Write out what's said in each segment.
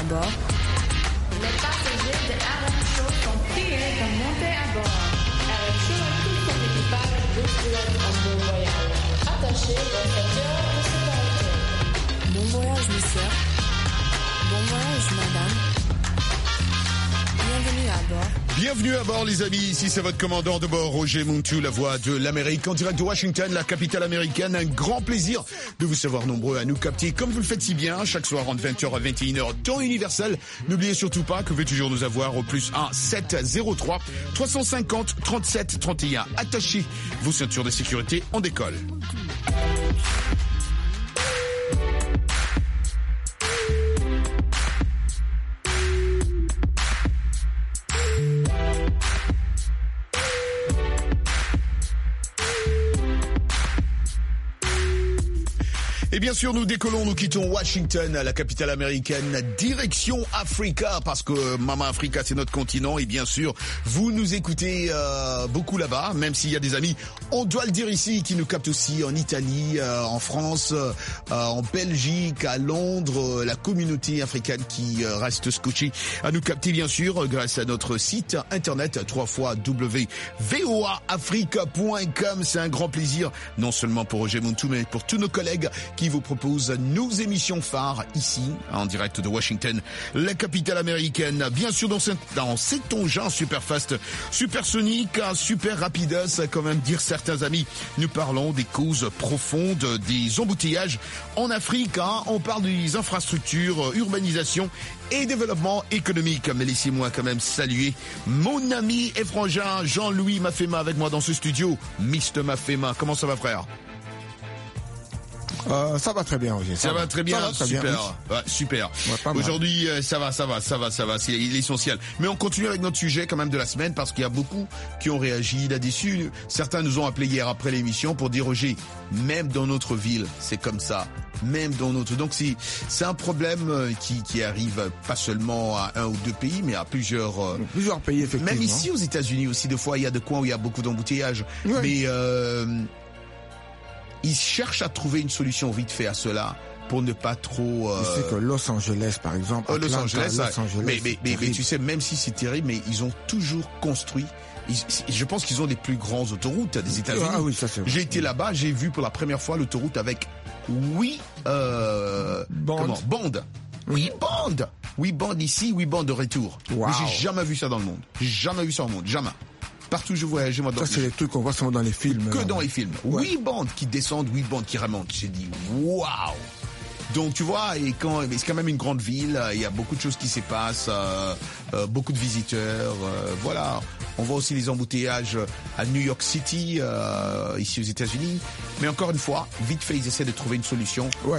bord. Les passagers de RM Show sont priés de monter à bord. RM Show et tout son équipage vous souhaitent un bon voyage. Attachez vos ceintures de sécurité. Bon voyage, monsieur. Bon voyage, madame. Bienvenue à bord. Bienvenue à bord, les amis. Ici, c'est votre commandant de bord, Roger Muntu, la voix de l'Amérique, en direct de Washington, la capitale américaine. Un grand plaisir de vous savoir nombreux à nous capter, comme vous le faites si bien, chaque soir entre 20h à 21h, temps universel. N'oubliez surtout pas que vous pouvez toujours nous avoir au plus 1 703 350 37 31. Attachez vos ceintures de sécurité, on décolle. Et bien sûr, nous décollons, nous quittons Washington, la capitale américaine, direction Africa, parce que Mama Africa, c'est notre continent. Et bien sûr, vous nous écoutez beaucoup là-bas, même s'il y a des amis, on doit le dire ici, qui nous captent aussi en Italie, en France, en Belgique, à Londres, la communauté africaine qui reste scotchée à nous capter, bien sûr, grâce à notre site internet, www.voaafrica.com. C'est un grand plaisir, non seulement pour Roger Muntu, mais pour tous nos collègues qui vous propose nos émissions phares ici, en direct de Washington, la capitale américaine. Bien sûr, dans cet engin super fast, super sonique, super rapidos, quand même dire certains amis, nous parlons des causes profondes des embouteillages en Afrique. On parle des infrastructures, urbanisation et développement économique. Mais laissez-moi quand même saluer mon ami et frangin Jean-Louis Mafema avec moi dans ce studio. Mr. Mafema, comment ça va, frère? Ça va très bien, Roger. Ça va très bien, très super. Bien, oui. Ouais, super. Ouais, aujourd'hui, ça va, c'est l'essentiel. Mais on continue avec notre sujet quand même de la semaine parce qu'il y a beaucoup qui ont réagi là-dessus. Certains nous ont appelé hier après l'émission pour dire, Roger, même dans notre ville, c'est comme ça. Même dans notre... Donc c'est un problème qui arrive pas seulement à un ou deux pays, mais à plusieurs pays, effectivement. Même ici aux États-Unis aussi, des fois, il y a des coins où il y a beaucoup d'embouteillages. Ouais. Mais ils cherchent à trouver une solution vite fait à cela pour ne pas trop... Tu sais que Los Angeles, par exemple... Los Angeles, mais tu sais, même si c'est terrible, mais ils ont toujours construit... Je pense qu'ils ont les plus grandes autoroutes des États-Unis. Ah oui, ça c'est vrai. J'ai été là-bas, j'ai vu pour la première fois l'autoroute avec 8 bandes. 8 bandes. 8 bandes ici, 8 bandes de retour. Wow. Mais j'ai jamais vu ça dans le monde. Jamais vu ça au monde, jamais. Partout où je voyage, moi, ça c'est les trucs qu'on voit seulement dans les films. Que dans les films. Ouais. 8 bandes qui descendent, 8 bandes qui remontent. J'ai dit, waouh! Donc tu vois, c'est quand même une grande ville, il y a beaucoup de choses qui se passent, beaucoup de visiteurs, voilà. On voit aussi les embouteillages à New York City, ici aux États-Unis. Mais encore une fois, vite fait, ils essaient de trouver une solution pour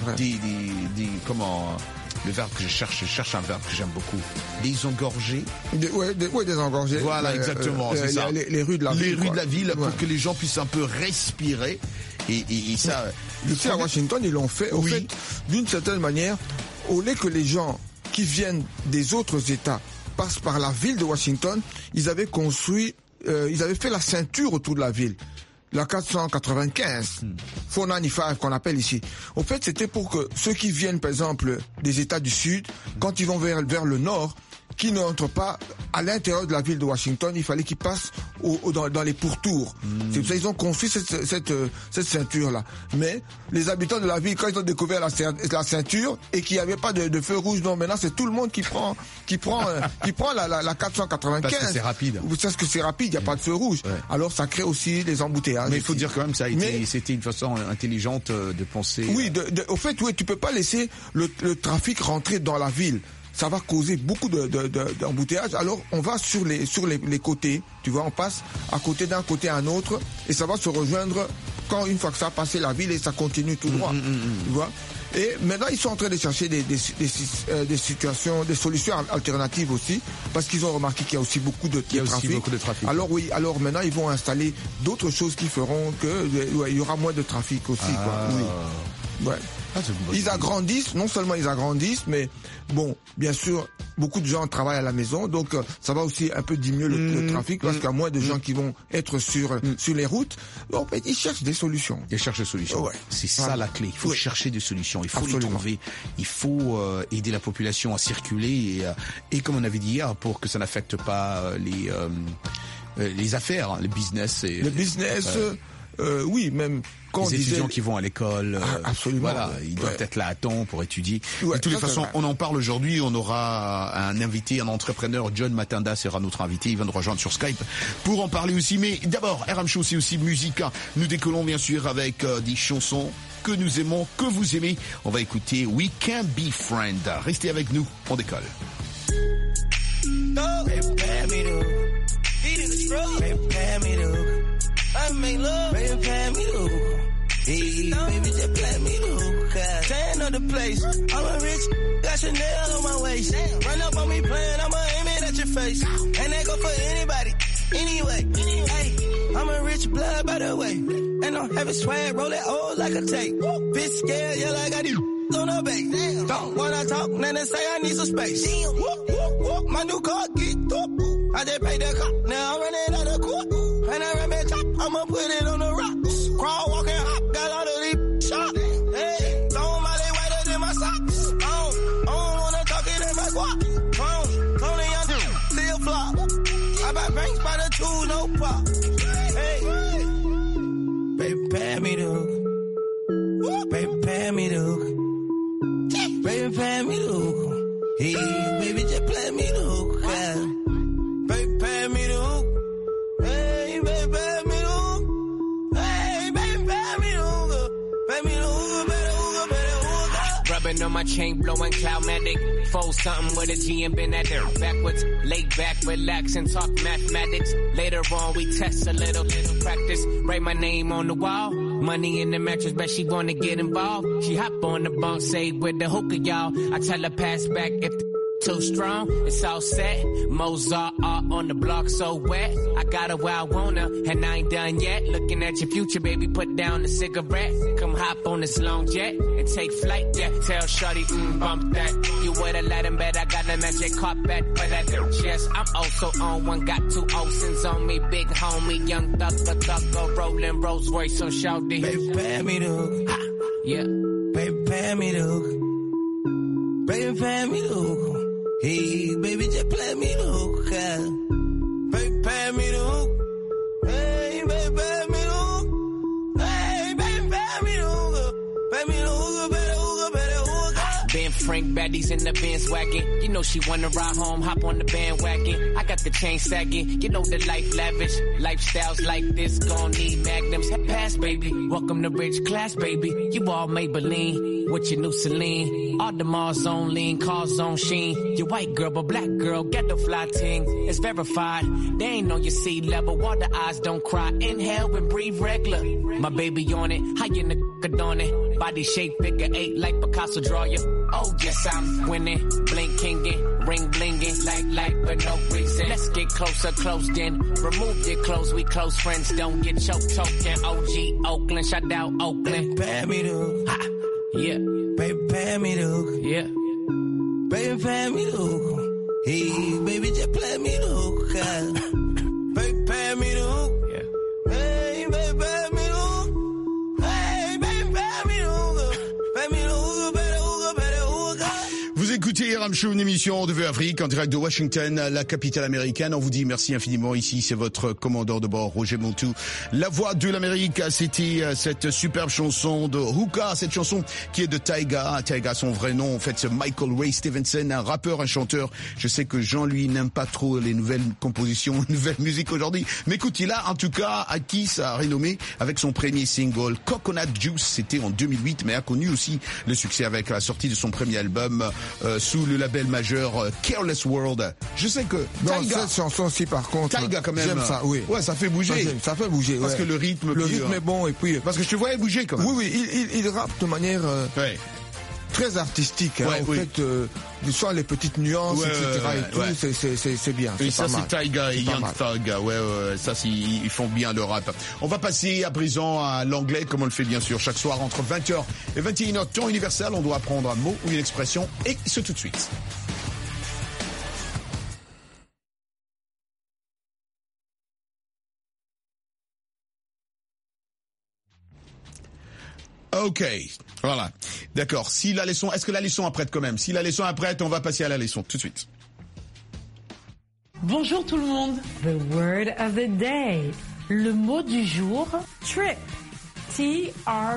le verbe que je cherche un verbe que j'aime beaucoup. Désengorger. Désengorger. Voilà, exactement, c'est ça. Les rues de la ville. Les rues de la ville pour que les gens puissent un peu respirer. Et ça... Ici à Washington, ils l'ont fait, au fait, d'une certaine manière, au lieu que les gens qui viennent des autres États passent par la ville de Washington, ils avaient fait la ceinture autour de la ville. La 495, 495 qu'on appelle ici. Au fait, c'était pour que ceux qui viennent, par exemple, des États du Sud, quand ils vont vers le nord, qui n'entrent pas à l'intérieur de la ville de Washington, il fallait qu'ils passent dans les pourtours. C'est pour ça qu'ils ont construit cette ceinture-là. Mais les habitants de la ville, quand ils ont découvert la ceinture et qu'il n'y avait pas de feu rouge, non, maintenant c'est tout le monde qui prend la 495. Parce que c'est rapide. Parce que c'est rapide, il n'y a pas de feu rouge. Ouais. Alors ça crée aussi des embouteillages. Mais il faut dire quand même, c'était une façon intelligente de penser. Oui, au fait, oui, tu peux pas laisser le trafic rentrer dans la ville. Ça va causer beaucoup d'embouteillages. Alors, on va sur les côtés. Tu vois, on passe d'un côté à un autre et ça va se rejoindre une fois que ça a passé la ville et ça continue tout droit. Tu vois. Et maintenant, ils sont en train de chercher des solutions alternatives aussi, parce qu'ils ont remarqué qu'il y a aussi beaucoup de trafic. Alors oui, maintenant ils vont installer d'autres choses qui feront que il y aura moins de trafic aussi. Quoi. Oui. Ouais. Ils agrandissent, non seulement ils agrandissent, mais bon, bien sûr, beaucoup de gens travaillent à la maison, donc ça va aussi un peu diminuer le trafic, parce qu'il y a moins de gens qui vont être sur les routes. Donc, ils cherchent des solutions. Ils cherchent des solutions. Ouais. C'est ça la clé. Il faut chercher des solutions. Il faut les trouver. Il faut aider la population à circuler et comme on avait dit hier, pour que ça n'affecte pas les affaires, le business. Oui, même quand les étudiants qui vont à l'école, absolument, voilà, ils doivent être là à temps pour étudier. De toutes les façons, on en parle aujourd'hui. On aura un invité, un entrepreneur, John Matanda sera notre invité. Il va nous rejoindre sur Skype pour en parler aussi. Mais d'abord, RM Show, c'est aussi musique. Nous décollons bien sûr avec des chansons que nous aimons, que vous aimez. On va écouter We Can Be Friends. Restez avec nous, on décolle. I make love, baby, pay me to. Hey, baby, just play me to. Cause tan of the place. I'm a rich, got Chanel on my waist. Run up on me playing, I'ma aim it at your face. And that go for anybody, anyway. Hey, I'm a rich blood, by the way. And I'm having swag, roll it old like a tape. Bitch scared, yeah, like I got these on the base. Don't wanna talk, then they say I need some space. My new car, get up. I just paid the cop, now I'm running out of court. And I ran back top, I'ma put it on the rocks. Crawl, walk, and hop, got all of these shots. Hey, throw my leg whiter than my socks. I don't wanna talk it in my guap. Tony young, still flop. I buy banks by the two, no pop. Hey, baby, pay me the hook. Baby, pay me the hook. Baby, pay me the hook. Hey, baby, just play me the hook. Baby, pay me the hook. Hey, baby, pay me the hook. Hey, baby, pay me the hook. Pay me the hook, better hook, better hook. Rubbing on my chain, blowing Cloudmatic. Fold something with a G and been at there backwards. Lay back, relax and talk mathematics. Later on, we test a little practice. Write my name on the wall. Money in the mattress, bet she wanna get involved. She hop on the bunk, say with the hookah, y'all. I tell her pass back if the too strong, it's all set. Mozart art on the block so wet. I got her where I want her, and I ain't done yet. Looking at your future, baby, put down the cigarette. Come hop on this long jet and take flight, yeah. Tell shorty, bump that. You would've let him bet I got the magic carpet for that. Yes, I'm also on one, got two Olsen's on me. Big homie, young thugger, rolling Rolls Royce on shouty. Baby, pay me the hook. Yeah. Baby, pay me the hook. Baby, pay me the hook. Hey, baby, just play me the hook. Baby, pay me the hook. Hey, baby, pay me the hook. Hey, baby, pay me the hook. Pay me the hook, better hook, better hook. Ben Frank, baddies in the Benz wagon. You know she wanna ride home, hop on the bandwagon. I got the chain sagging, you know the life lavish. Lifestyles like this gon' need magnums. Pass, baby, welcome to rich class, baby. You all Maybelline with your new Celine. All the Mars on lean, cars on sheen. Your white girl, but black girl, get the fly ting. It's verified, they ain't on your sea level. Water eyes don't cry, inhale and breathe regular. My baby on it, how you nigga on it? Body shape figure 8 like Picasso draw you. Oh yes, I'm winning, blinkingin', ring blingin', like for no reason. Let's get closer, close then. Remove your clothes, we close friends. Don't get choked, token. OG Oakland, shout out Oakland. Pay me the hook. Yeah. Baby, pay me the hook. Yeah. Baby, pay me the hook. Hey, baby, just play me the hook. Baby, pay me the hook. Yeah. Hey, baby, pay me the hook. Hey, baby, pay me the hook. Pay me the hook, better hook, better hook. Vous écoutez RM Show, une émission de Afrique en direct de Washington, la capitale américaine. On vous dit merci infiniment. Ici, c'est votre commandeur de bord, Roger Montou. La voix de l'Amérique, c'était cette superbe chanson de Hookah, cette chanson qui est de Tyga. Tyga, son vrai nom, en fait, c'est Michael Ray Stevenson, un rappeur, un chanteur. Je sais que Jean, lui, n'aime pas trop les nouvelles compositions, nouvelles musiques aujourd'hui. Mais écoute, il a en tout cas acquis sa renommée avec son premier single, Coconut Juice. C'était en 2008, mais a connu aussi le succès avec la sortie de son premier album, sous le label majeur Careless World. Je sais que dans Tyga, cette chanson-ci, par contre, Tyga quand même, j'aime ça, oui. Ouais, ça fait bouger. Ça fait bouger, parce que le rythme est bon, et puis parce que je te voyais bouger quand même. Oui, il rappe de manière très artistique. Hein, fait, du soir les petites nuances, etc. C'est bien. Et ça, c'est Tyga et Young Thug. Ça, ils font bien le rap. On va passer à présent à l'anglais, comme on le fait bien sûr chaque soir entre 20h et 21h, temps universel. On doit apprendre un mot ou une expression, et ce tout de suite. Ok, voilà. D'accord. Est-ce que la leçon est prête quand même? Si la leçon est prête, on va passer à la leçon tout de suite. Bonjour tout le monde. The word of the day. Le mot du jour, trip. T-R-I-P.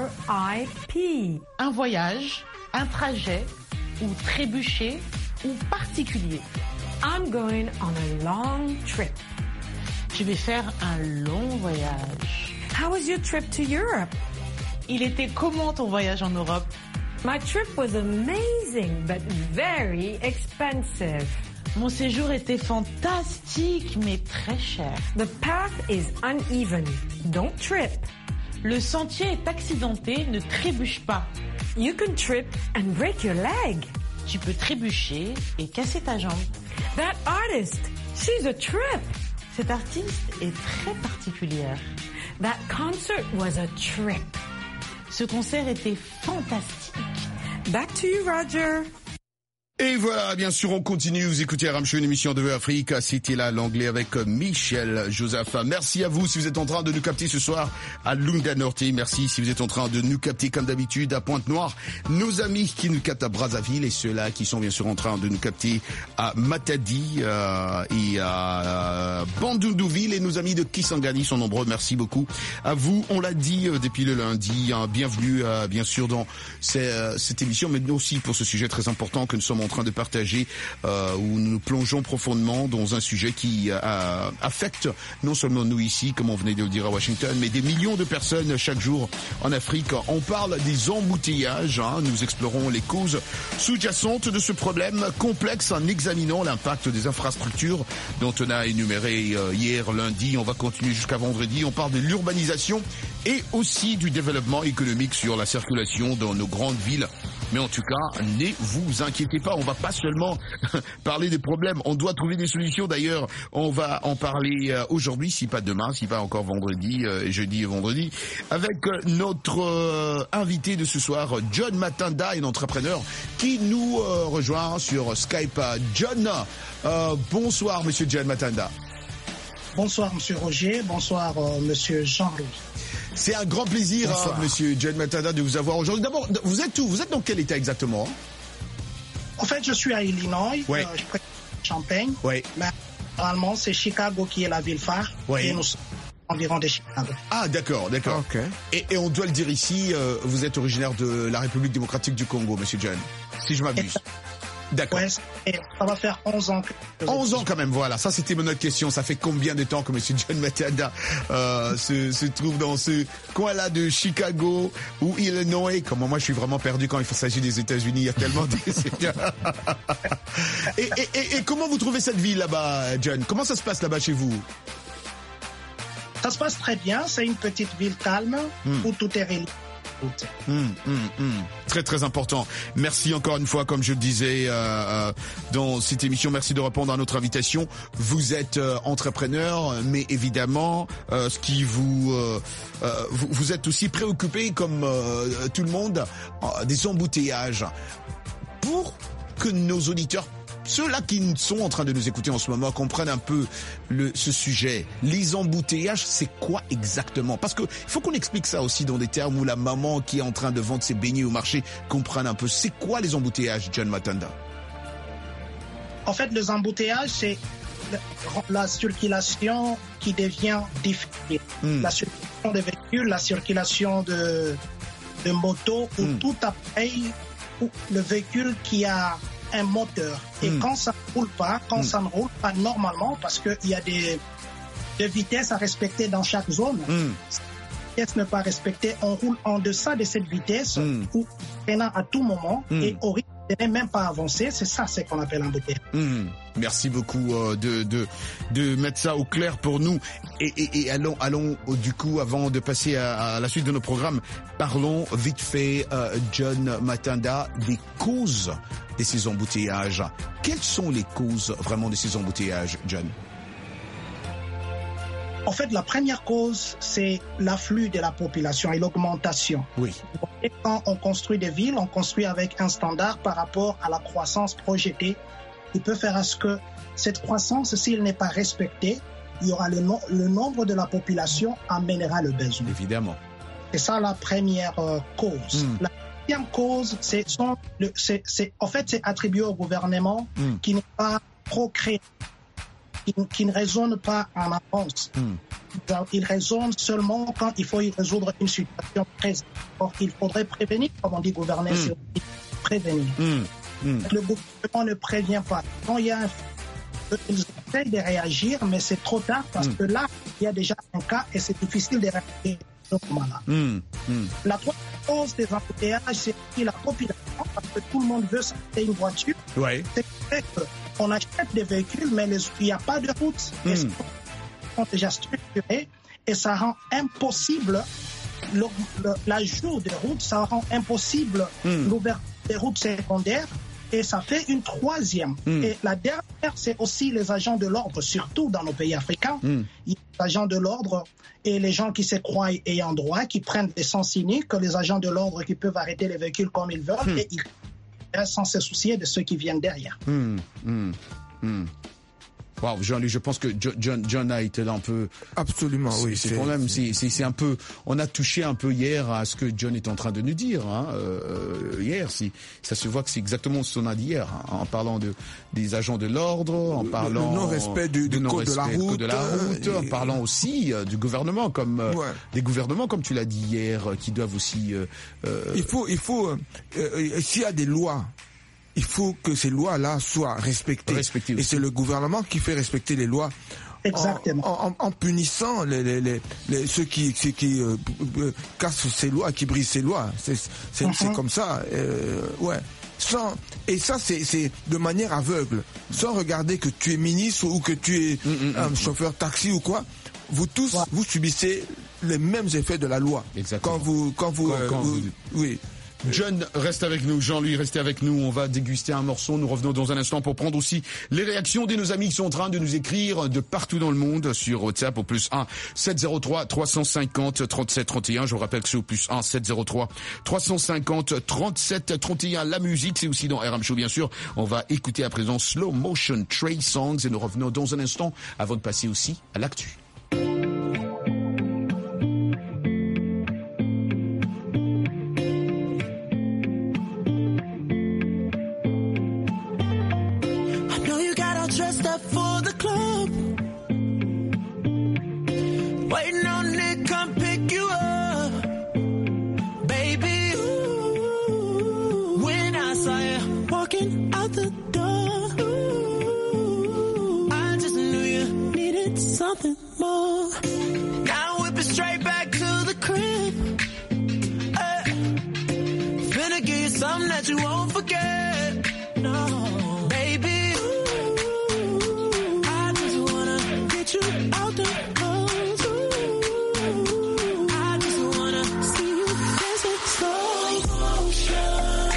Un voyage, un trajet, ou trébucher, ou particulier. I'm going on a long trip. Je vais faire un long voyage. How was your trip to Europe? Il était comment ton voyage en Europe? My trip was amazing, but very expensive. Mon séjour était fantastique, mais très cher. The path is uneven. Don't trip. Le sentier est accidenté, ne trébuche pas. You can trip and break your leg. Tu peux trébucher et casser ta jambe. That artist, she's a trip. Cette artiste est très particulière. That concert was a trip. Ce concert était fantastique. Back to you, Roger. Et voilà, bien sûr, on continue. Vous écoutez RM Show, une émission de Afrique. C'était là l'anglais avec Michel Joseph. Merci à vous si vous êtes en train de nous capter ce soir à Lunga Norte. Merci si vous êtes en train de nous capter comme d'habitude à Pointe-Noire. Nos amis qui nous captent à Brazzaville et ceux-là qui sont bien sûr en train de nous capter à Matadi et à Bandundouville. Et nos amis de Kisangani sont nombreux. Merci beaucoup à vous. On l'a dit depuis le lundi. Bienvenue bien sûr dans cette émission, mais aussi pour ce sujet très important que nous sommes en train de partager, où nous plongeons profondément dans un sujet qui affecte non seulement nous ici, comme on venait de le dire à Washington, mais des millions de personnes chaque jour en Afrique. On parle des embouteillages, nous explorons les causes sous-jacentes de ce problème complexe en examinant l'impact des infrastructures dont on a énuméré hier lundi. On va continuer jusqu'à vendredi. On parle de l'urbanisation et aussi du développement économique sur la circulation dans nos grandes villes. Mais en tout cas, ne vous inquiétez pas, on va pas seulement parler des problèmes, on doit trouver des solutions. D'ailleurs, on va en parler aujourd'hui, si pas demain, si pas encore vendredi, jeudi et vendredi, avec notre invité de ce soir, John Matanda, un entrepreneur qui nous rejoint sur Skype. John, bonsoir Monsieur John Matanda. Bonsoir Monsieur Roger, bonsoir Monsieur Jean-Louis. C'est un grand plaisir, Monsieur John Matanda, de vous avoir aujourd'hui. D'abord, vous êtes où? Vous êtes dans quel état exactement? En fait, je suis à Illinois, je près de Champagne, mais normalement, c'est Chicago qui est la ville phare, et nous sommes environ de Chicago. Ah, d'accord. Okay. Et on doit le dire ici, vous êtes originaire de la République démocratique du Congo, Monsieur John, si je m'abuse. D'accord. Ouais, ça va faire 11 ans. 11 ans quand même, voilà. Ça, c'était mon autre question. Ça fait combien de temps que Monsieur John Matanda se trouve dans ce coin-là de Chicago ou Illinois? Comment moi, je suis vraiment perdu quand il s'agit des États-Unis. Il y a tellement de... et comment vous trouvez cette ville là-bas, John? Comment ça se passe là-bas chez vous? Ça se passe très bien. C'est une petite ville calme où tout est relié. Très très important. Merci encore une fois, comme je le disais dans cette émission, merci de répondre à notre invitation. Vous êtes entrepreneur, mais évidemment, ce qui vous êtes aussi préoccupé comme tout le monde des embouteillages. Pour que nos auditeurs, ceux-là qui sont en train de nous écouter en ce moment, comprennent un peu ce sujet. Les embouteillages, c'est quoi exactement? Parce que il faut qu'on explique ça aussi dans des termes où la maman qui est en train de vendre ses beignets au marché comprenne un peu. C'est quoi les embouteillages, John Matanda? En fait, les embouteillages, c'est la circulation qui devient difficile. La circulation des véhicules, la circulation de motos ou tout appareil ou le véhicule qui a un moteur. Et quand ça ne roule pas, ça ne roule pas normalement, parce qu'il y a des vitesses à respecter dans chaque zone. Si la vitesse n'est pas respectée, on roule en deçà de cette vitesse ou freinant à tout moment et au risque ce n'est même pas avancé. C'est ça, c'est qu'on appelle embouteillage. Merci beaucoup de mettre ça au clair pour nous. Et allons du coup, avant de passer à la suite de nos programmes, parlons vite fait, John Matanda, des causes de ces embouteillages. Quelles sont les causes vraiment de ces embouteillages, John? En fait, la première cause, c'est l'afflux de la population et l'augmentation. Oui. Et quand on construit des villes, on construit avec un standard par rapport à la croissance projetée, qui peut faire à ce que cette croissance, s'il n'est pas respecté, il y aura le nombre de la population amènera le besoin. Évidemment. C'est ça la première cause. La deuxième cause, c'est attribué au gouvernement qui n'est pas procréé, qui ne raisonne pas en avance. Il raisonne seulement quand il faut y résoudre une situation présente. Or, il faudrait prévenir, comme on dit gouverner, c'est aussi prévenir. Le gouvernement ne prévient pas. Quand il y a ils essayent de réagir, mais c'est trop tard parce que là, il y a déjà un cas et c'est difficile de réagir à ce moment-là. La troisième cause des embouteillages, c'est aussi la population, parce que tout le monde veut s'acheter une voiture. Ouais. C'est vrai qu'on achète des véhicules, mais il n'y a pas de route. Ils sont déjà structurés et ça rend impossible l'ajout de routes, ça rend impossible l'ouverture des routes secondaires. Et ça fait une troisième. Et la dernière, c'est aussi les agents de l'ordre, surtout dans nos pays africains. Il y a les agents de l'ordre et les gens qui se croient ayant droit, qui prennent des sens cyniques, les agents de l'ordre qui peuvent arrêter les véhicules comme ils veulent et ils restent sans se soucier de ceux qui viennent derrière. Wow, Jean-Louis, je pense que John a été là un peu. Absolument, oui. C'est quand même, c'est un peu. On a touché un peu hier à ce que John est en train de nous dire. Hier, ça se voit que c'est exactement ce qu'on a dit hier, en parlant des agents de l'ordre, en parlant le non-respect du code de la route, en parlant aussi du gouvernement, comme des gouvernements, comme tu l'as dit hier, qui doivent aussi. Il faut s'il y a des lois. Il faut que ces lois-là soient respectées. Et c'est le gouvernement qui fait respecter les lois. Exactement. En punissant ceux qui cassent ces lois, qui brisent ces lois. C'est comme ça. Et ça, c'est de manière aveugle. Sans regarder que tu es ministre ou que tu es un chauffeur taxi ou quoi. Vous tous, vous subissez les mêmes effets de la loi. Exactement. Quand vous oui. John, reste avec nous. Jean-Louis, restez avec nous. On va déguster un morceau. Nous revenons dans un instant pour prendre aussi les réactions de nos amis qui sont en train de nous écrire de partout dans le monde sur WhatsApp au +1 703 350 37 31. Je vous rappelle que c'est au +1 703 350 37 31. La musique, c'est aussi dans RM Show, bien sûr. On va écouter à présent Slow Motion Trey Songs et nous revenons dans un instant avant de passer aussi à l'actu. Dressed up for the club, waiting on Nick come pick you up, baby. Ooh, when I saw you walking out the door, ooh, I just knew you needed something more. Now whip it straight back to the crib, finna give you something that you won't forget. No, baby. You out the clothes, ooh, I just wanna see you dancing slow motion.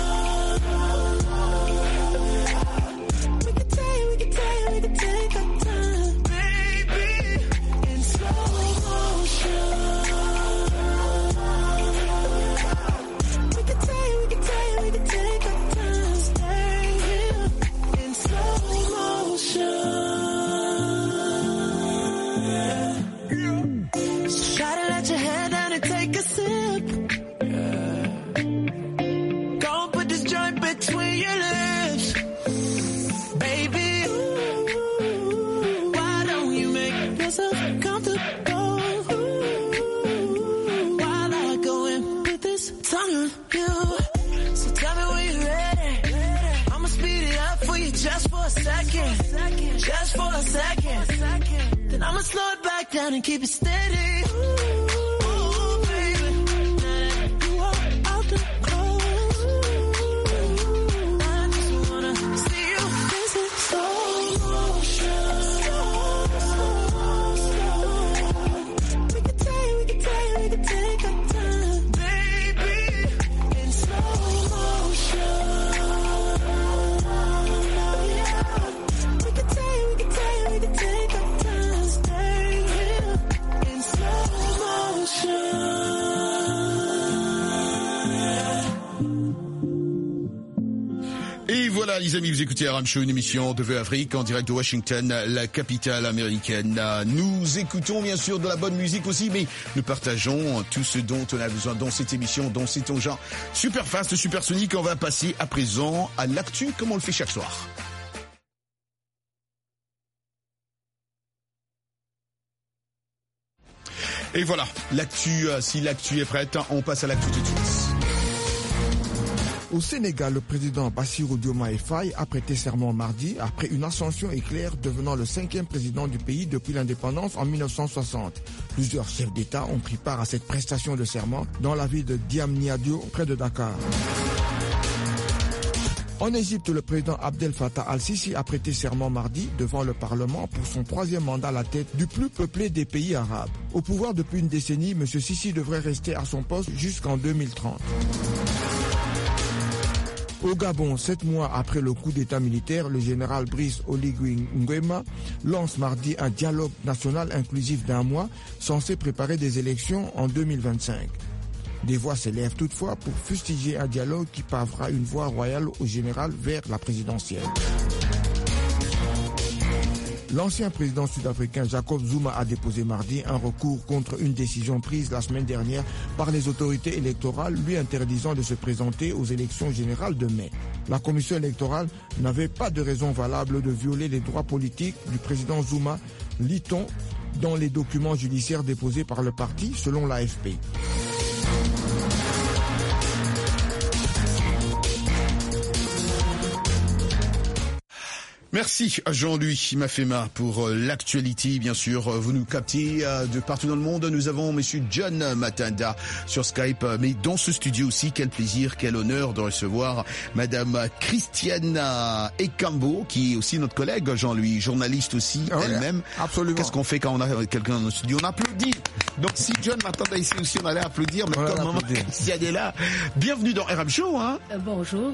We can take our time, baby, in slow motion. We can take our time, stay here in slow motion. Try to let your head down and take a sip. Go put this joint between your lips, baby. Ooh, why don't you make yourself comfortable? Ooh, while I go and put this tongue on you. So tell me when you're ready. I'ma speed it up for you just for a second. Just for a second. Then I'ma slow it back down and keep it steady. Ooh, baby. You are out the clothes. I les amis, vous écoutez RM Show, une émission de VO Afrique en direct de Washington, la capitale américaine. Nous écoutons bien sûr de la bonne musique aussi, mais nous partageons tout ce dont on a besoin dans cette émission, dans cet genre super fast, super sonique. On va passer à présent à l'actu, comme on le fait chaque soir. Et voilà, l'actu, si l'actu est prête, on passe à l'actu tout de suite. Au Sénégal, le président Bassirou Diomaye Faye a prêté serment mardi après une ascension éclair, devenant le 5e président du pays depuis l'indépendance en 1960. Plusieurs chefs d'État ont pris part à cette prestation de serment dans la ville de Diamniadio, près de Dakar. En Égypte, le président Abdel Fattah al-Sisi a prêté serment mardi devant le Parlement pour son 3e mandat à la tête du plus peuplé des pays arabes. Au pouvoir depuis une décennie, M. Sisi devrait rester à son poste jusqu'en 2030. Au Gabon, 7 mois après le coup d'état militaire, le général Brice Oligui Nguema lance mardi un dialogue national inclusif d'1 mois censé préparer des élections en 2025. Des voix s'élèvent toutefois pour fustiger un dialogue qui pavera une voie royale au général vers la présidentielle. L'ancien président sud-africain Jacob Zuma a déposé mardi un recours contre une décision prise la semaine dernière par les autorités électorales lui interdisant de se présenter aux élections générales de mai. La commission électorale n'avait pas de raison valable de violer les droits politiques du président Zuma, lit-on dans les documents judiciaires déposés par le parti, selon l'AFP. Merci à Jean-Louis Mafema pour l'actualité, bien sûr. Vous nous captez de partout dans le monde. Nous avons monsieur John Matanda sur Skype, mais dans ce studio aussi, quel plaisir, quel honneur de recevoir madame Christiane Ekambo, qui est aussi notre collègue, Jean-Louis, journaliste aussi, elle-même. Absolument. Qu'est-ce qu'on fait quand on a quelqu'un dans notre studio? On applaudit. Donc si John Matanda ici aussi, on allait applaudir, mais comme maman Christiane est là, bienvenue dans RM Show, hein. Bonjour,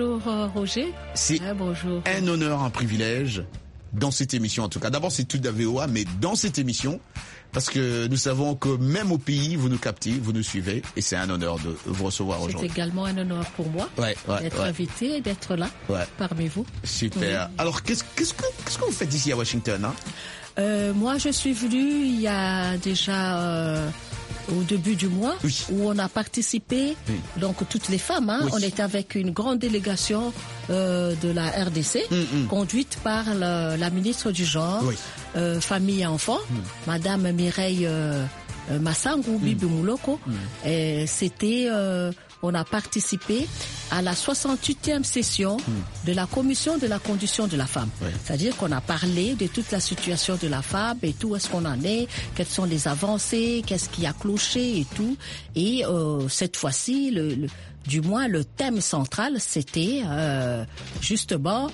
Roger. C'est bonjour. Un honneur, un privilège dans cette émission en tout cas. D'abord c'est tout de la VOA, mais dans cette émission, parce que nous savons que même au pays, vous nous captez, vous nous suivez, et c'est un honneur de vous recevoir aujourd'hui. C'est également un honneur pour moi d'être invité et d'être là parmi vous. Super. Oui. Alors qu'est-ce que vous faites ici à Washington, hein? Moi je suis venue il y a déjà... au début du mois, où on a participé, donc toutes les femmes, on était avec une grande délégation de la RDC, conduite par la ministre du Genre, Famille et Enfants, Madame Mireille Massangou Bibi Mouloko. C'était... on a participé à la 68e session de la commission de la condition de la femme. C'est-à-dire qu'on a parlé de toute la situation de la femme et tout, est-ce qu'on en est, quelles sont les avancées, qu'est-ce qui a cloché et tout. Et cette fois-ci, du moins le thème central, c'était justement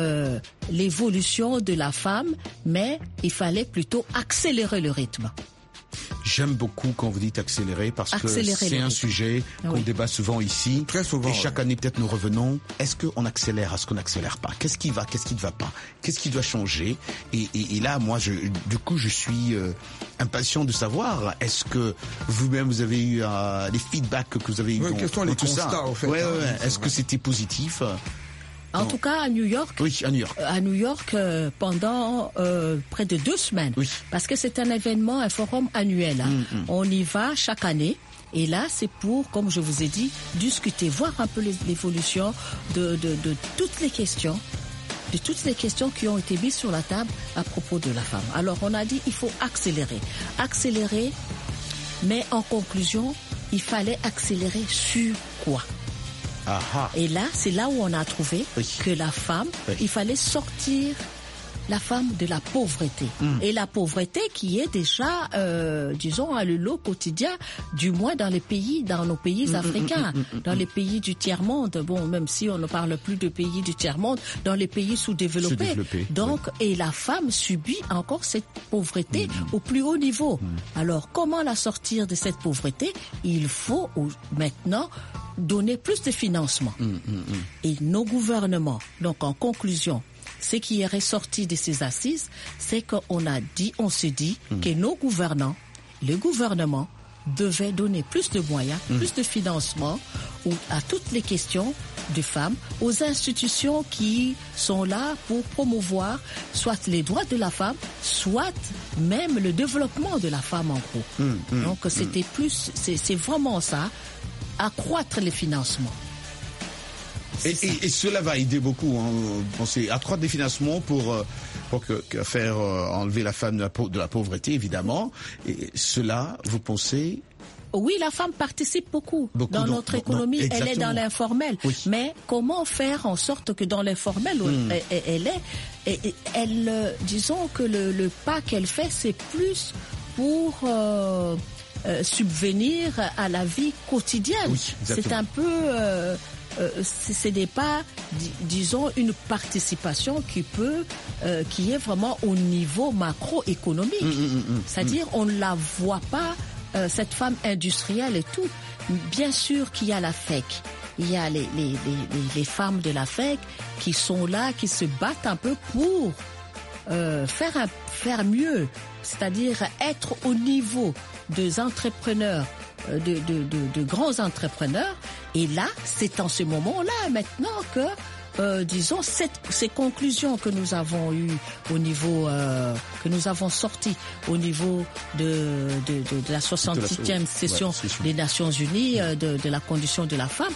l'évolution de la femme, mais il fallait plutôt accélérer le rythme. J'aime beaucoup quand vous dites accélérer, parce que c'est un sujet qu'on débat souvent ici. Très souvent. Et chaque année, peut-être, nous revenons. Est-ce qu'on accélère? Est-ce qu'on n'accélère pas? Qu'est-ce qui va? Qu'est-ce qui ne va pas? Qu'est-ce qui doit changer? Et là, moi, du coup, je suis impatient de savoir, est-ce que vous-même, vous avez eu les feedbacks que vous avez eu dans les tout constats, ça? En fait. Est-ce que c'était positif? En tout cas, à New York. Oui, à New York. À New York, pendant près de 2 semaines. Oui. Parce que c'est un événement, un forum annuel. On y va chaque année. Et là, c'est pour, comme je vous ai dit, discuter, voir un peu l'évolution de toutes les questions. De toutes les questions qui ont été mises sur la table à propos de la femme. Alors, on a dit, il faut accélérer. Accélérer, mais en conclusion, il fallait accélérer sur quoi? Et là, c'est là où on a trouvé que la femme, il fallait sortir la femme de la pauvreté. Et la pauvreté qui est déjà, disons, à le lot quotidien, du moins dans nos pays africains, dans les pays du tiers-monde. Bon, même si on ne parle plus de pays du tiers-monde, dans les pays sous-développés. Donc, et la femme subit encore cette pauvreté au plus haut niveau. Alors, comment la sortir de cette pauvreté? Il faut maintenant donner plus de financement. Et nos gouvernements, donc en conclusion, ce qui est ressorti de ces assises, c'est on se dit que nos gouvernants, le gouvernement, devaient donner plus de moyens, plus de financement à toutes les questions de femmes, aux institutions qui sont là pour promouvoir soit les droits de la femme, soit même le développement de la femme en gros. Donc c'est vraiment ça, accroître les financements. Et cela va aider beaucoup. C'est accroître des financements pour faire enlever la femme de la pauvreté, évidemment. Et cela, vous pensez? Oui, la femme participe beaucoup dans notre économie. Elle est dans l'informel. Oui. Mais comment faire en sorte que dans l'informel, disons que le pas qu'elle fait, c'est plus pour subvenir à la vie quotidienne. Oui, c'est un peu... ce n'est pas, disons, une participation qui est vraiment au niveau macroéconomique. C'est-à-dire, on ne la voit pas, cette femme industrielle et tout. Bien sûr qu'il y a la FEC. Il y a les femmes de la FEC qui sont là, qui se battent un peu pour faire mieux. C'est-à-dire être au niveau des entrepreneurs, de grands entrepreneurs. Et là, c'est en ce moment-là, maintenant, que, disons, ces conclusions que nous avons eues au niveau, que nous avons sorties au niveau de la 68e session des Nations Unies, de la condition de la femme,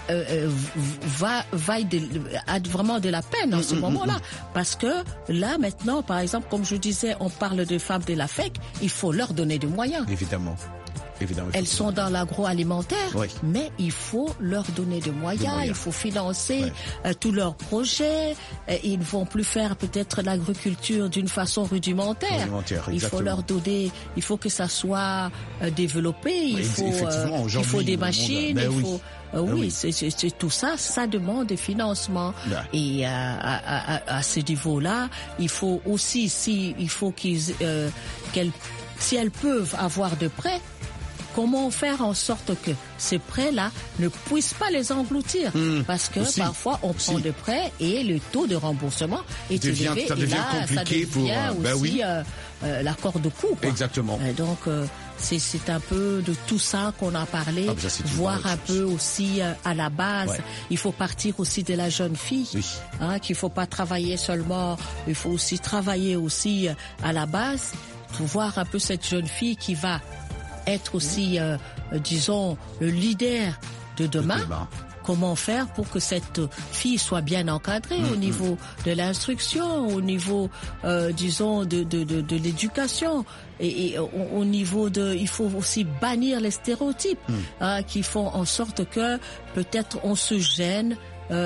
a vraiment de la peine en ce moment-là. Parce que là, maintenant, par exemple, comme je disais, on parle de femmes de la FEC, il faut leur donner des moyens. Évidemment. Elles sont dans l'agroalimentaire, mais il faut leur donner des moyens. Il faut financer tous leurs projets. Ils ne vont plus faire peut-être l'agriculture d'une façon rudimentaire. Il faut leur donner, il faut que ça soit développé. Il faut des machines. C'est tout ça. Ça demande des financements. Et à ce niveau-là, il faut aussi, si elles peuvent avoir de prêts, comment faire en sorte que ces prêts-là ne puissent pas les engloutir? Parce que parfois, on prend des prêts et le taux de remboursement est élevé. Ça devient compliqué pour... la corde au cou. Exactement. Donc, c'est un peu de tout ça qu'on a parlé. Voir un peu aussi à la base. Il faut partir aussi de la jeune fille. Qu'il ne faut pas travailler seulement. Il faut aussi travailler aussi à la base. Pour voir un peu cette jeune fille qui va être aussi, disons, le leader de demain. Comment faire pour que cette fille soit bien encadrée au niveau de l'instruction, au niveau, disons, de l'éducation, et au niveau il faut aussi bannir les stéréotypes qui font en sorte que peut-être on se gêne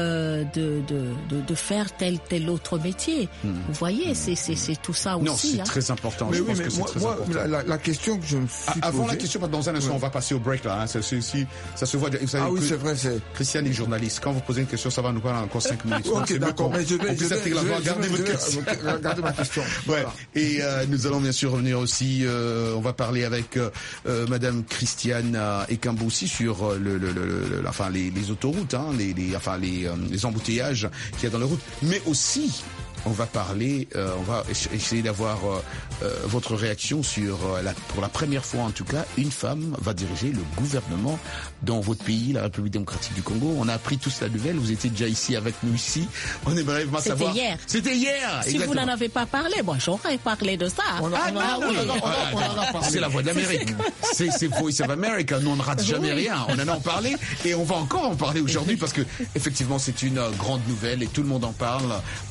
de faire tel autre métier. Vous voyez, c'est tout ça aussi. Non, c'est très important. Mais je pense que c'est très important. La question que je me suis avant posée... la question, dans un instant, on va passer au break là. Ça se voit. Vous savez, oui, c'est vrai. Christiane est journaliste. Quand vous posez une question, ça va nous parler encore 5 minutes. Ok, d'accord. Mais je vais regarder ma question. Voilà. Et nous allons bien sûr revenir aussi. On va parler avec Madame Christiane Ekambo aussi sur les autoroutes, les embouteillages qu'il y a dans les routes, mais aussi on va parler, on va essayer d'avoir votre réaction sur pour la première fois en tout cas, une femme va diriger le gouvernement dans votre pays, la République démocratique du Congo. On a appris tous la nouvelle, vous étiez déjà ici avec nous ici. On aimerait vraiment savoir. C'était hier. Si vous n'en avez pas parlé, j'aurais parlé de ça. C'est la voix de l'Amérique. C'est Voice of America. Nous on ne rate jamais rien. On en a parlé et on va encore en parler aujourd'hui parce que effectivement c'est une grande nouvelle et tout le monde en parle.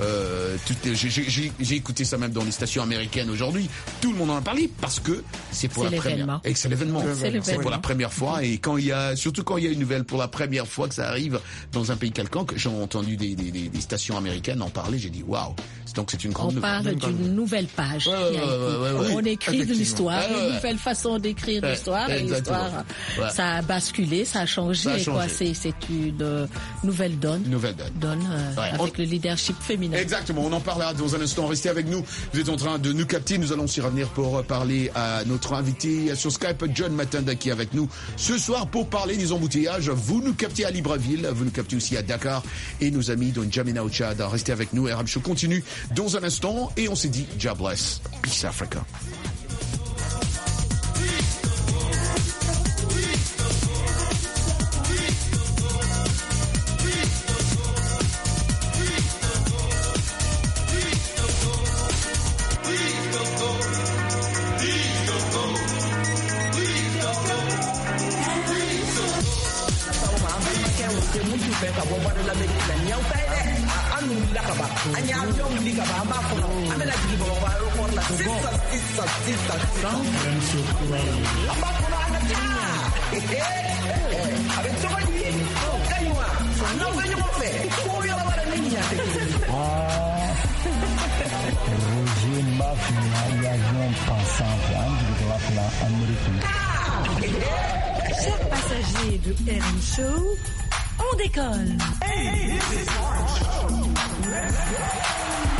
J'ai écouté ça même dans les stations américaines aujourd'hui. Tout le monde en a parlé parce que c'est pour la première. Et c'est l'événement. C'est pour la première fois. Et surtout quand il y a une nouvelle pour la première fois que ça arrive dans un pays quelconque, j'ai entendu des stations américaines en parler. J'ai dit waouh. Donc c'est une grande nouvelle. On parle d'une nouvelle page. On écrit de l'histoire, une nouvelle façon d'écrire l'histoire. Et l'histoire, ça a basculé, ça a changé. C'est une nouvelle donne. Avec le leadership féminin. Exactement. On en parlera dans un instant. Restez avec nous. Vous êtes en train de nous capter. Nous allons aussi revenir pour parler à notre invité sur Skype, John Matanda, qui est avec nous ce soir pour parler des embouteillages. Vous nous captez à Libreville, vous nous captez aussi à Dakar et nos amis de N'Djamena au Tchad. Restez avec nous. RM Show continue dans un instant et on s'est dit, God bless. Peace Africa. ka bɔ bɔ de l'Amérique la ɲɛw ta ye dɛ an wulila ka ban an y'a avion wuli ka ban an b'a kɔnɔ an bɛna jigin Bamakɔ aéroport la sisan an b'a kɔnɔ an ka taa a bɛ cogo di ka ɲi wa n'aw bɛ ɲɔgɔn fɛ ko yɔrɔ wɛrɛ ni ɲa tɛ kelen. Roger m'a fini l'avion passant en direct de l'Amérique. Chers passagers de RM Show, on décolle. Hey, this is RM Show. Let's go.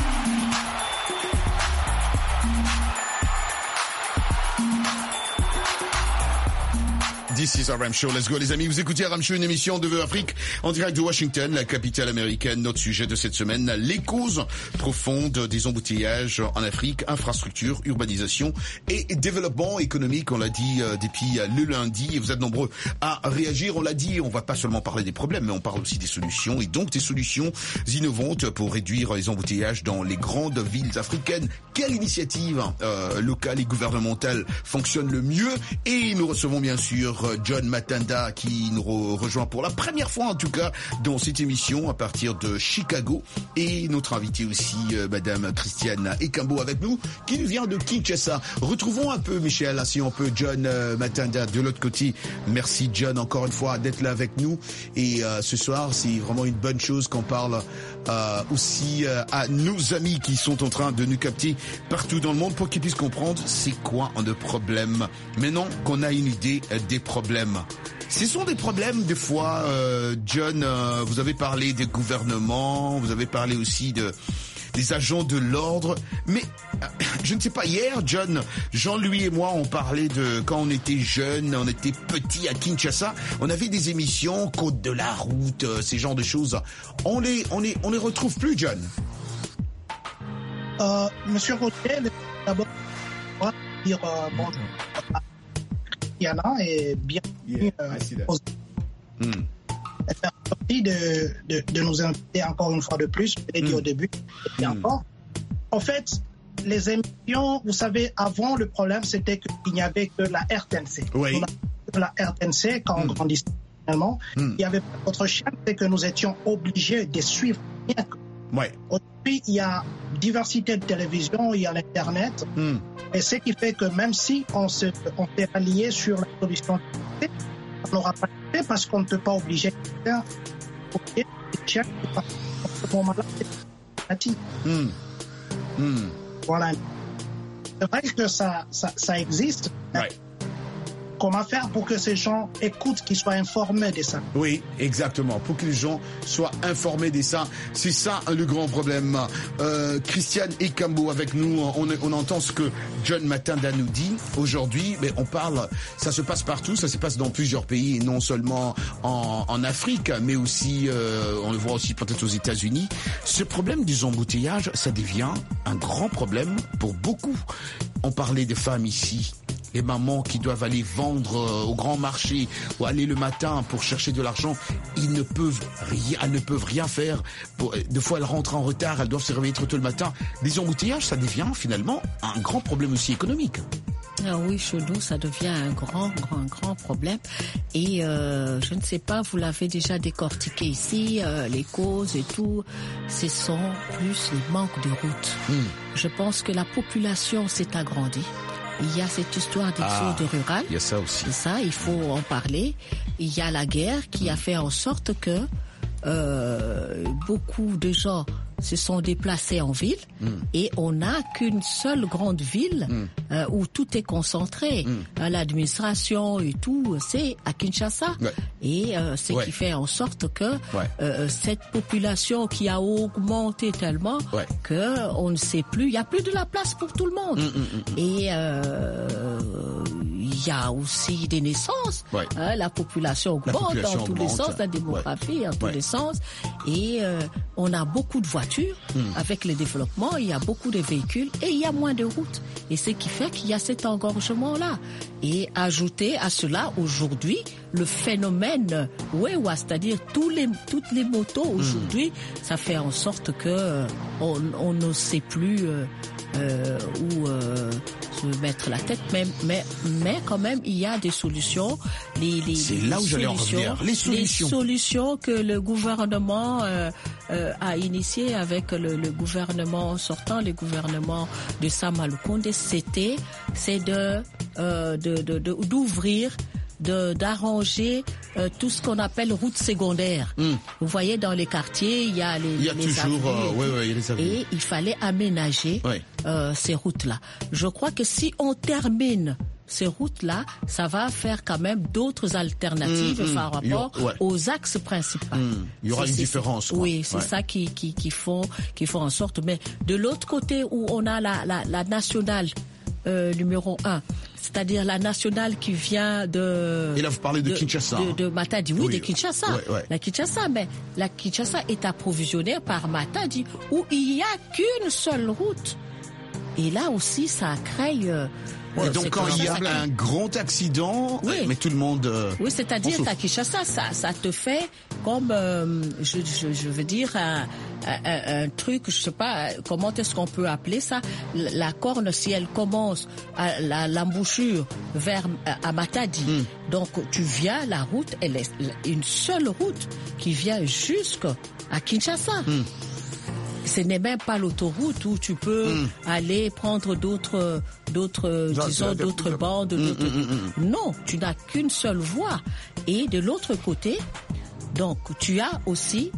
This is RM Show. Let's go, les amis. Vous écoutez RM Show, une émission de Vœux Afrique en direct de Washington, la capitale américaine. Notre sujet de cette semaine, les causes profondes des embouteillages en Afrique, infrastructure, urbanisation et développement économique. On l'a dit depuis le lundi et vous êtes nombreux à réagir. On l'a dit, on va pas seulement parler des problèmes, mais on parle aussi des solutions et donc des solutions innovantes pour réduire les embouteillages dans les grandes villes africaines. Quelle initiative locale et gouvernementale fonctionne le mieux? Et nous recevons bien sûr John Matanda qui nous rejoint pour la première fois en tout cas dans cette émission à partir de Chicago et notre invitée aussi Madame Christiane Ekambo avec nous qui nous vient de Kinshasa. Retrouvons un peu Michel, si on peut, John Matanda de l'autre côté. Merci John encore une fois d'être là avec nous et ce soir c'est vraiment une bonne chose qu'on parle aussi à nos amis qui sont en train de nous capter partout dans le monde pour qu'ils puissent comprendre c'est quoi le problème. Maintenant qu'on a une idée des problèmes. Ce sont des problèmes des fois, John, vous avez parlé des gouvernements, vous avez parlé aussi des agents de l'ordre, mais je ne sais pas, hier, John, Jean-Louis et moi, on parlait de quand on était jeunes, on était petits à Kinshasa, on avait des émissions, Côte de la route, ces genres de choses. On les retrouve plus, John. Monsieur Roger, d'abord, dire bonjour. Yana est bien merci de nous inviter encore une fois de plus, je l'ai dit au début, et encore. En fait, les émissions, vous savez, avant, le problème, c'était qu'il n'y avait que la RTNC. Oui. La RTNC, quand on grandissait, finalement, il n'y avait pas d'autre chaîne, c'est que nous étions obligés de suivre. Ouais. Aujourd'hui, il y a diversité de télévision, il y a l'Internet, et ce qui fait que même si on s'est allié sur la solution, on n'aura pas fait parce qu'on ne peut pas obliger quelqu'un à faire ce moment-là. Voilà. C'est vrai que ça existe. Ouais. Comment faire pour que ces gens écoutent, qu'ils soient informés de ça? Oui, exactement. Pour que les gens soient informés de ça. C'est ça le grand problème. Christiane Ekambo avec nous. On entend ce que John Matanda nous dit aujourd'hui. Mais on parle, ça se passe partout. Ça se passe dans plusieurs pays. Et non seulement en Afrique, mais aussi, on le voit aussi peut-être aux États-Unis. Ce problème des embouteillages, ça devient un grand problème pour beaucoup. On parlait des femmes ici. Les mamans qui doivent aller vendre au grand marché ou aller le matin pour chercher de l'argent, elles ne peuvent rien faire. Des fois, elles rentrent en retard, elles doivent se réveiller trop tôt le matin. Les embouteillages, ça devient finalement un grand problème aussi économique. Ah oui, chez nous, ça devient un grand problème. Et je ne sais pas, vous l'avez déjà décortiqué ici, les causes et tout, ce sont plus les manques de routes. Je pense que la population s'est agrandie. Il y a cette histoire d'exode rural. Il y a ça aussi. C'est ça, il faut en parler. Il y a la guerre qui a fait en sorte que beaucoup de gens se sont déplacés en ville et on n'a qu'une seule grande ville où tout est concentré. L'administration et tout, c'est à Kinshasa. Ouais. Et ce qui fait en sorte que cette population qui a augmenté tellement que on ne sait plus, il n'y a plus de la place pour tout le monde. Et il y a aussi des naissances. La population augmente dans tous les sens, la démographie en tous les sens. Et on a beaucoup de voitures avec le développement, il y a beaucoup de véhicules et il y a moins de routes. Et ce qui fait qu'il y a cet engorgement-là. Et ajouter à cela, aujourd'hui, le phénomène Wewa, c'est-à-dire toutes les motos aujourd'hui, ça fait en sorte que on ne sait plus se mettre la tête, mais quand même il y a des solutions. C'est là où j'allais en revenir. Les solutions que le gouvernement a initiées avec le gouvernement sortant, le gouvernement de Sama Lukonde, c'est d'ouvrir, d'arranger tout ce qu'on appelle routes secondaires. Vous voyez, dans les quartiers, il y a les avenues, et il fallait aménager ces routes-là. Je crois que si on termine ces routes-là, ça va faire quand même d'autres alternatives par rapport aux axes principaux. Il y aura une différence. Oui, c'est ça qui font en sorte. Mais de l'autre côté, où on a la nationale numéro 1, c'est-à-dire la nationale qui vient de... Et là, vous parlez de Kinshasa. De Matadi, de Kinshasa. La Kinshasa, mais la Kinshasa est approvisionnée par Matadi, où il n'y a qu'une seule route. Et là aussi, ça crée... et donc, quand il y a un grand accident, mais tout le monde... oui, c'est-à-dire qu'à Kinshasa, ça te fait comme, je veux dire, un truc, je sais pas, comment est-ce qu'on peut appeler ça, la corne, si elle commence à l'embouchure à Matadi. Donc, tu viens, la route, elle est une seule route qui vient jusqu'à Kinshasa. Ce n'est même pas l'autoroute où tu peux aller prendre d'autres bandes. Non, tu n'as qu'une seule voie. Et de l'autre côté, donc tu as aussi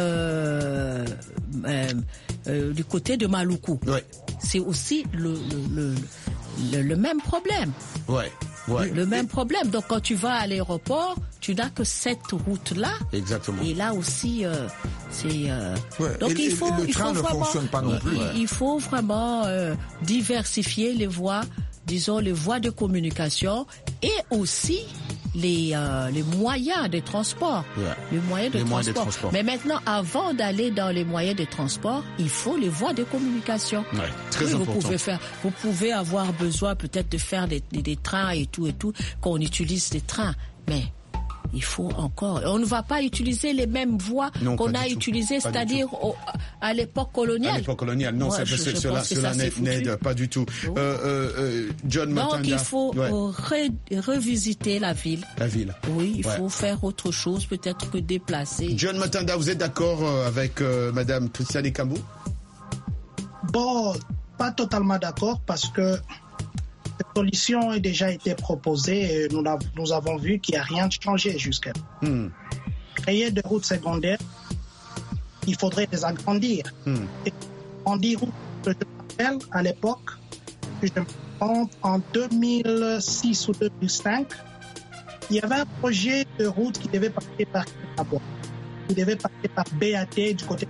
du côté de Maluku. C'est aussi le même problème. Le même problème. Donc quand tu vas à l'aéroport, tu n'as que cette route-là. Exactement. Et là aussi, donc le train ne fonctionne pas non plus. Il faut vraiment diversifier les voies, disons les voies de communication et aussi les moyens de transport. Les moyens de transport. Mais maintenant, avant d'aller dans les moyens de transport, il faut les voies de communication. Très important. Vous pouvez avoir besoin peut-être de faire des trains et tout, qu'on utilise des trains. Mais il faut encore... On ne va pas utiliser les mêmes voies qu'on a utilisées, c'est-à-dire à l'époque coloniale. À l'époque coloniale, non, cela n'aide pas du tout. John Matanda... Donc il faut revisiter la ville. Oui, il faut faire autre chose, peut-être que déplacer. John Matanda, vous êtes d'accord avec Madame Christiane Kambou? Bon, pas totalement d'accord, parce que cette solution a déjà été proposée et nous avons vu qu'il n'y a rien changé jusqu'à là. Créer des routes secondaires, il faudrait les agrandir. Et agrandir, je me rappelle à l'époque, en 2006 ou 2005, il y avait un projet de route qui devait passer par Kinshasa, qui devait passer par BAT du côté.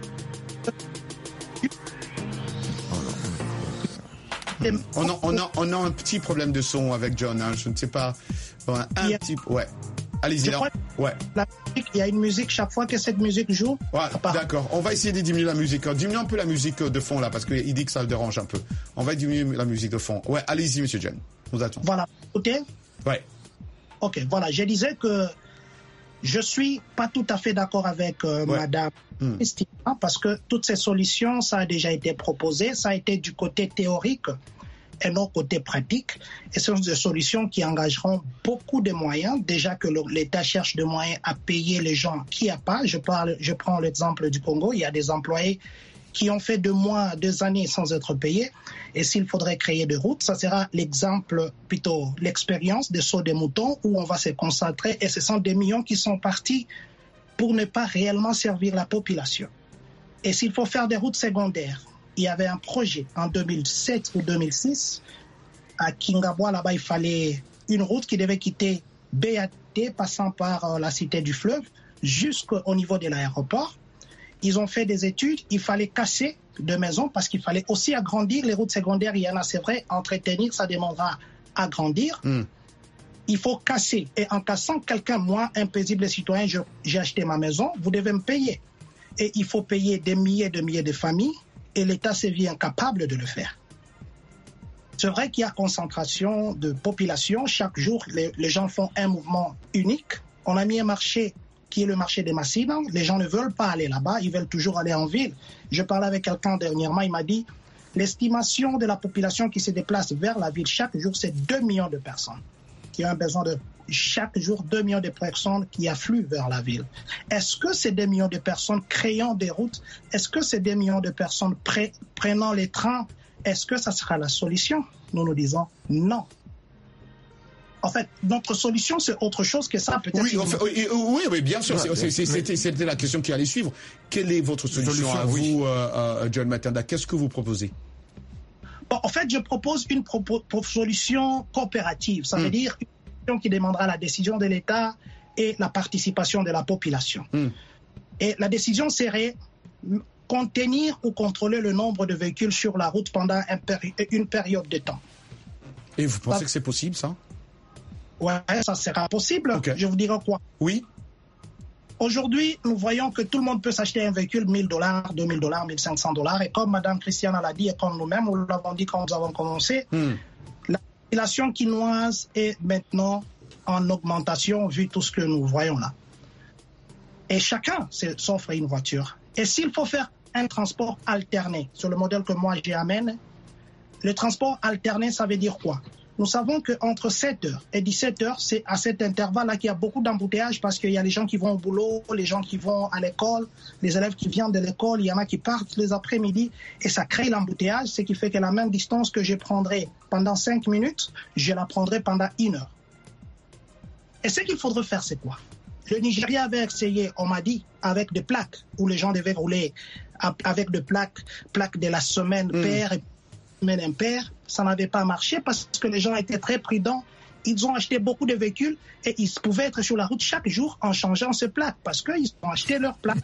On a un petit problème de son avec John, hein, je ne sais pas. Allez-y là. Il y a une musique chaque fois que cette musique joue. D'accord, on va essayer de diminuer la musique. Diminue un peu la musique de fond là, parce qu'il dit que ça le dérange un peu. On va diminuer la musique de fond. Allez-y, monsieur John. Nous attendons. Voilà, écoutez. Ok, voilà, je disais que je suis pas tout à fait d'accord avec Madame Christine, parce que toutes ces solutions, ça a déjà été proposé, ça a été du côté théorique et non côté pratique. Et ce sont des solutions qui engageront beaucoup de moyens. Déjà que l'État cherche des moyens à payer les gens qui n'y a pas. Je prends l'exemple du Congo. Il y a des employés qui ont fait 2 mois, 2 années sans être payés. Et s'il faudrait créer des routes, ça sera l'exemple, plutôt l'expérience des sauts des moutons, où on va se concentrer. Et ce sont des millions qui sont partis pour ne pas réellement servir la population. Et s'il faut faire des routes secondaires, il y avait un projet en 2007 ou 2006 à Kingabwa, là-bas il fallait une route qui devait quitter BAT passant par la cité du fleuve jusqu'au niveau de l'aéroport. Ils ont fait des études, il fallait casser 2 maisons parce qu'il fallait aussi agrandir les routes secondaires. Il y en a, c'est vrai, entretenir, ça demandera agrandir. Il faut casser. Et en cassant, moi, un paisible citoyen, j'ai acheté ma maison, vous devez me payer. Et il faut payer des milliers de familles. Et l'État s'est vu incapable de le faire. C'est vrai qu'il y a concentration de population. Chaque jour, les gens font un mouvement unique. On a mis un marché qui est le marché des Massines. Les gens ne veulent pas aller là-bas, ils veulent toujours aller en ville. Je parlais avec quelqu'un dernièrement, il m'a dit, L'estimation de la population qui se déplace vers la ville chaque jour, c'est 2 millions de personnes qui ont besoin de chaque jour 2 millions de personnes qui affluent vers la ville. Est-ce que ces 2 millions de personnes créant des routes, est-ce que ces 2 millions de personnes prenant les trains, est-ce que ça sera la solution? Nous disons non. En fait, notre solution, c'est autre chose que ça. Peut-être oui, bien sûr. C'était la question qui allait suivre. Quelle est votre solution à vous, John Matanda? Qu'est-ce que vous proposez? Bon, en fait, je propose une solution coopérative. Ça veut dire une solution qui demandera la décision de l'État et la participation de la population. Et la décision serait contenir ou contrôler le nombre de véhicules sur la route pendant une période de temps. Et vous pensez que c'est possible, ça? Ouais, ça sera possible. Okay. Je vous dirai quoi. Oui. Aujourd'hui, nous voyons que tout le monde peut s'acheter un véhicule $1,000, $2,000, $1,500. Et comme Mme Christiane l'a dit et comme nous-mêmes, nous l'avons dit quand nous avons commencé, la population quinoise est maintenant en augmentation vu tout ce que nous voyons là. Et chacun s'offre une voiture. Et s'il faut faire un transport alterné, sur le modèle que moi j'amène, le transport alterné, ça veut dire quoi? Nous savons qu'entre 7h et 17h, c'est à cet intervalle-là qu'il y a beaucoup d'embouteillages parce qu'il y a les gens qui vont au boulot, les gens qui vont à l'école, les élèves qui viennent de l'école, il y en a qui partent les après-midi et ça crée l'embouteillage, ce qui fait que la même distance que je prendrai pendant 5 minutes, je la prendrai pendant 1 heure. Et ce qu'il faudrait faire, c'est quoi? Le Nigeria avait essayé, on m'a dit, avec des plaques où les gens devaient rouler avec des plaques de la semaine paire et semaine impaire. Ça n'avait pas marché parce que les gens étaient très prudents. Ils ont acheté beaucoup de véhicules et ils pouvaient être sur la route chaque jour en changeant ces plaques parce qu'ils ont acheté leurs plaques.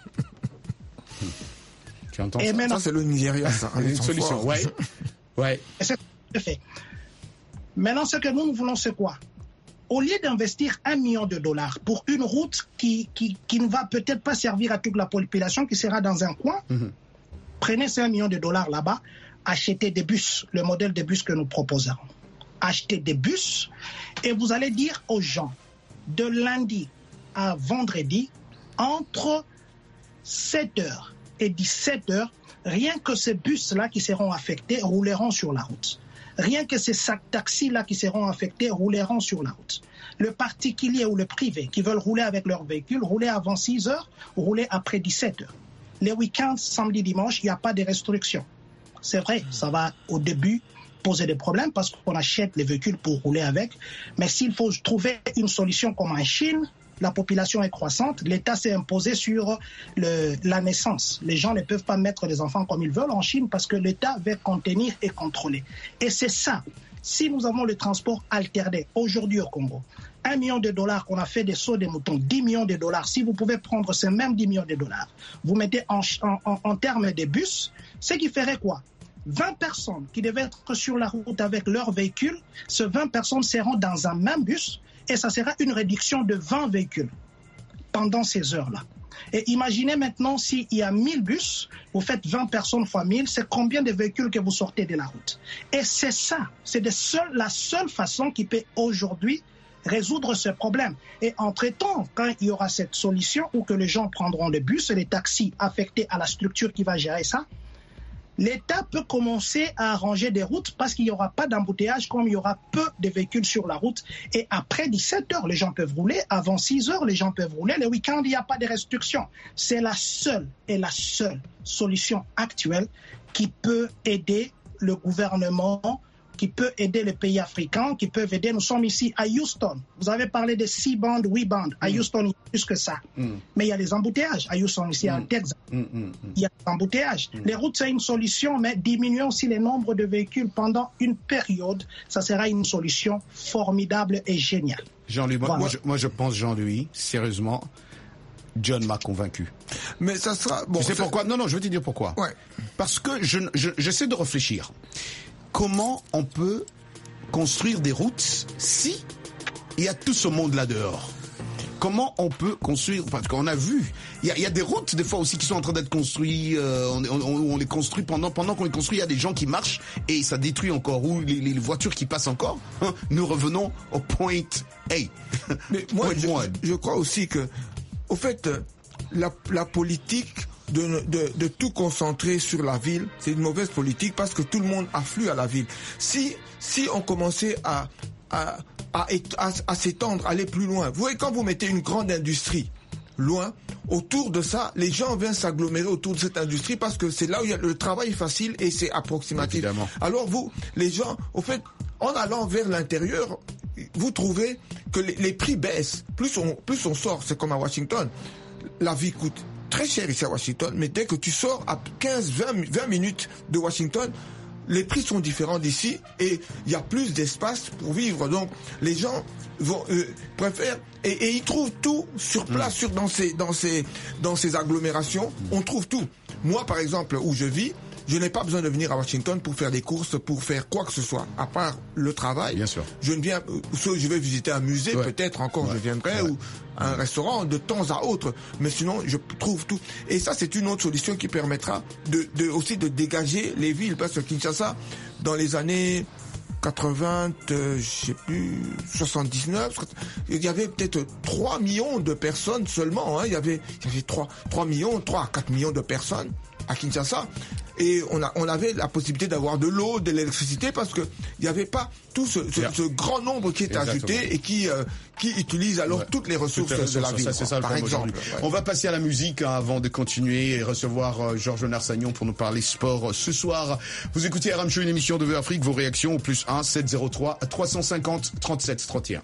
Tu entends et ça? Maintenant, ça, c'est le Nigeria, ça. Une solution, ouais. Et c'est fait. Maintenant, ce que nous voulons, c'est quoi? Au lieu d'investir $1 million pour une route qui ne va peut-être pas servir à toute la population, qui sera dans un coin, prenez ces $1 million là-bas, achetez des bus, le modèle de bus que nous proposons. Achetez des bus et vous allez dire aux gens, de lundi à vendredi, entre 7h et 17h, rien que ces bus-là qui seront affectés rouleront sur la route. Rien que ces taxis-là qui seront affectés rouleront sur la route. Le particulier ou le privé qui veulent rouler avec leur véhicule, rouler avant 6h ou rouler après 17h. Les week-ends, samedi, dimanche, il n'y a pas de restrictions. C'est vrai, ça va au début poser des problèmes parce qu'on achète les véhicules pour rouler avec. Mais s'il faut trouver une solution comme en Chine, la population est croissante, l'État s'est imposé sur la naissance. Les gens ne peuvent pas mettre les enfants comme ils veulent en Chine parce que l'État veut contenir et contrôler. Et c'est ça. Si nous avons le transport alterné aujourd'hui au Congo, $1 million qu'on a fait des sauts des moutons, $10 millions, si vous pouvez prendre ces mêmes $10 millions, vous mettez en termes de bus, ce qui ferait quoi? 20 personnes qui devaient être sur la route avec leur véhicule, ces 20 personnes seront dans un même bus et ça sera une réduction de 20 véhicules pendant ces heures-là. Et imaginez maintenant s'il y a 1000 bus, vous faites 20 personnes fois 1000, c'est combien de véhicules que vous sortez de la route? Et c'est ça, c'est la seule façon qui peut aujourd'hui résoudre ce problème. Et entre-temps, quand il y aura cette solution où que les gens prendront le bus et les taxis affectés à la structure qui va gérer ça, l'État peut commencer à arranger des routes parce qu'il n'y aura pas d'embouteillage comme il y aura peu de véhicules sur la route. Et après 17h, les gens peuvent rouler. Avant 6h, les gens peuvent rouler. Les week-ends, il n'y a pas de restrictions. C'est la seule solution actuelle qui peut aider le gouvernement, qui peut aider les pays africains, qui peuvent aider. Nous sommes ici à Houston. Vous avez parlé de 6 bandes, 8 bandes. À Houston, il y a plus que ça. Mais il y a les embouteillages. À Houston, ici, en Texas, il y a des embouteillages. Les routes, c'est une solution, mais diminuer aussi le nombre de véhicules pendant une période, ça sera une solution formidable et géniale. Jean-Louis, moi, je pense, Jean-Louis, sérieusement, John m'a convaincu. Mais ça sera... Bon, tu sais pourquoi? Non, je vais te dire pourquoi. Ouais. Parce que j'essaie de réfléchir. Comment on peut construire des routes si il y a tout ce monde là dehors? Comment on peut construire? Parce qu'on a vu, il y a des routes des fois aussi qui sont en train d'être construites. On les construit pendant qu'on les construit, il y a des gens qui marchent et ça détruit encore. Ou les voitures qui passent encore. Nous revenons au point A. Mais moi, je crois aussi que, au fait, la politique de tout concentrer sur la ville, c'est une mauvaise politique parce que tout le monde afflue à la ville. Si on commençait à s'étendre, aller plus loin. Vous voyez, quand vous mettez une grande industrie loin, autour de ça, les gens viennent s'agglomérer autour de cette industrie parce que c'est là où le travail est facile et c'est approximatif. Évidemment. Alors vous, les gens, au fait, en allant vers l'intérieur, vous trouvez que les prix baissent. Plus on sort, c'est comme à Washington. La vie coûte très cher ici à Washington, mais dès que tu sors à 15-20 minutes de Washington, les prix sont différents d'ici et il y a plus d'espace pour vivre. Donc les gens préfèrent et ils trouvent tout sur place, dans ces agglomérations. On trouve tout. Moi, par exemple, où je vis, je n'ai pas besoin de venir à Washington pour faire des courses, pour faire quoi que ce soit, à part le travail. Bien sûr. Je vais visiter un musée, peut-être encore je viendrai, ou un restaurant de temps à autre. Mais sinon, je trouve tout. Et ça, c'est une autre solution qui permettra aussi de dégager les villes. Parce que Kinshasa, dans les années 80, je sais plus, 79, il y avait peut-être 3 millions de personnes seulement. Il y avait 3 à 4 millions de personnes à Kinshasa. Et on avait la possibilité d'avoir de l'eau, de l'électricité, parce que il n'y avait pas tout ce grand nombre qui est ajouté et qui utilise alors toutes les ressources de la ville, c'est ça, par exemple. On va passer à la musique avant de continuer et recevoir Georges Narsagnon pour nous parler sport ce soir. Vous écoutez RM Show, une émission de Afrique. Vos réactions au +1 703 350 37 31.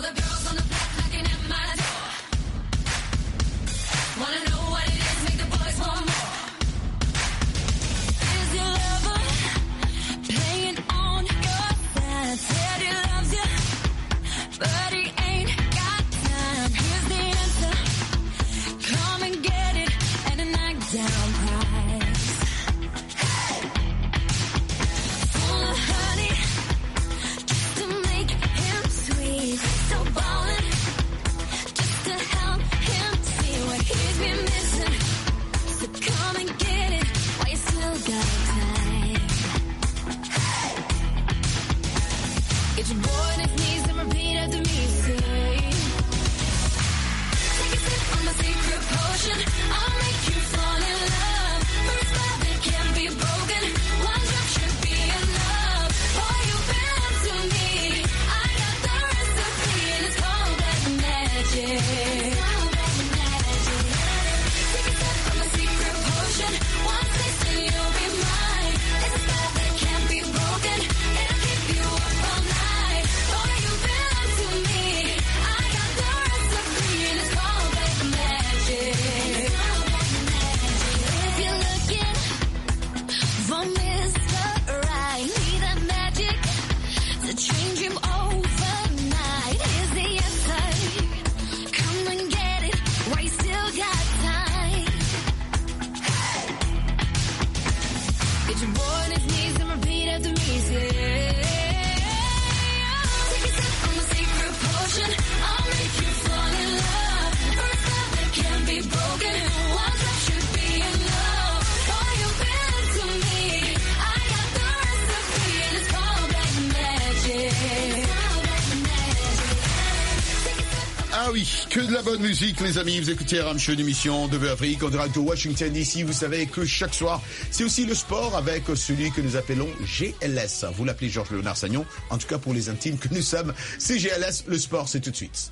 Ah oui, que de la bonne musique, les amis. Vous écoutez RM Show, une émission de Afrique en direct de Washington DC. Vous savez que chaque soir, c'est aussi le sport avec celui que nous appelons GLS. Vous l'appelez Georges Narsagnon. En tout cas, pour les intimes que nous sommes, c'est GLS. Le sport, c'est tout de suite.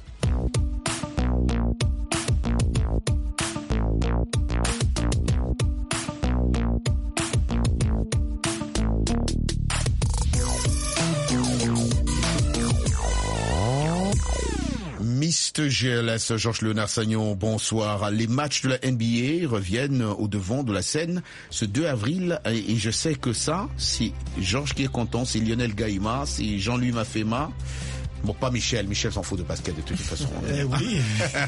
Mr GLS, Georges Narsagnon, bonsoir. Les matchs de la NBA reviennent au devant de la scène ce 2 avril et je sais que ça, c'est Georges qui est content, c'est Lionel Gaïma, c'est Jean-Louis Mafema. Bon, pas Michel. Michel s'en fout de basket de toute façon. Oui.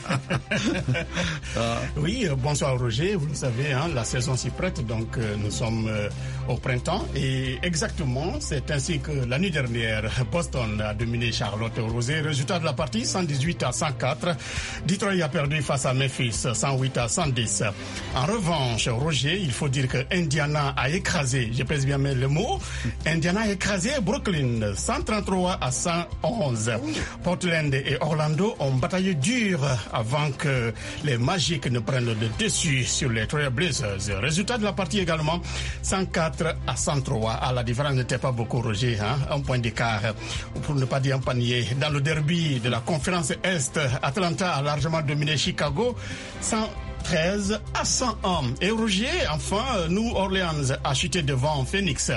Oui, bonsoir Roger. Vous le savez, la saison s'y prête, donc nous sommes au printemps. Et exactement, c'est ainsi que la nuit dernière, Boston a dominé Charlotte au Rosé. Résultat de la partie, 118-104. Detroit a perdu face à Memphis, 108-110. En revanche, Roger, il faut dire que Indiana a écrasé, je pèse bien le mot, Indiana a écrasé Brooklyn, 133-111. Portland et Orlando ont bataillé dur avant que les Magic ne prennent le dessus sur les Trail Blazers. Résultat de la partie également, 104-103. Ah, la différence n'était pas beaucoup, Roger, hein? Un point d'écart, pour ne pas dire un panier. Dans le derby de la conférence Est, Atlanta a largement dominé Chicago, 113-101. Et Roger, enfin, New Orleans a chuté devant Phoenix,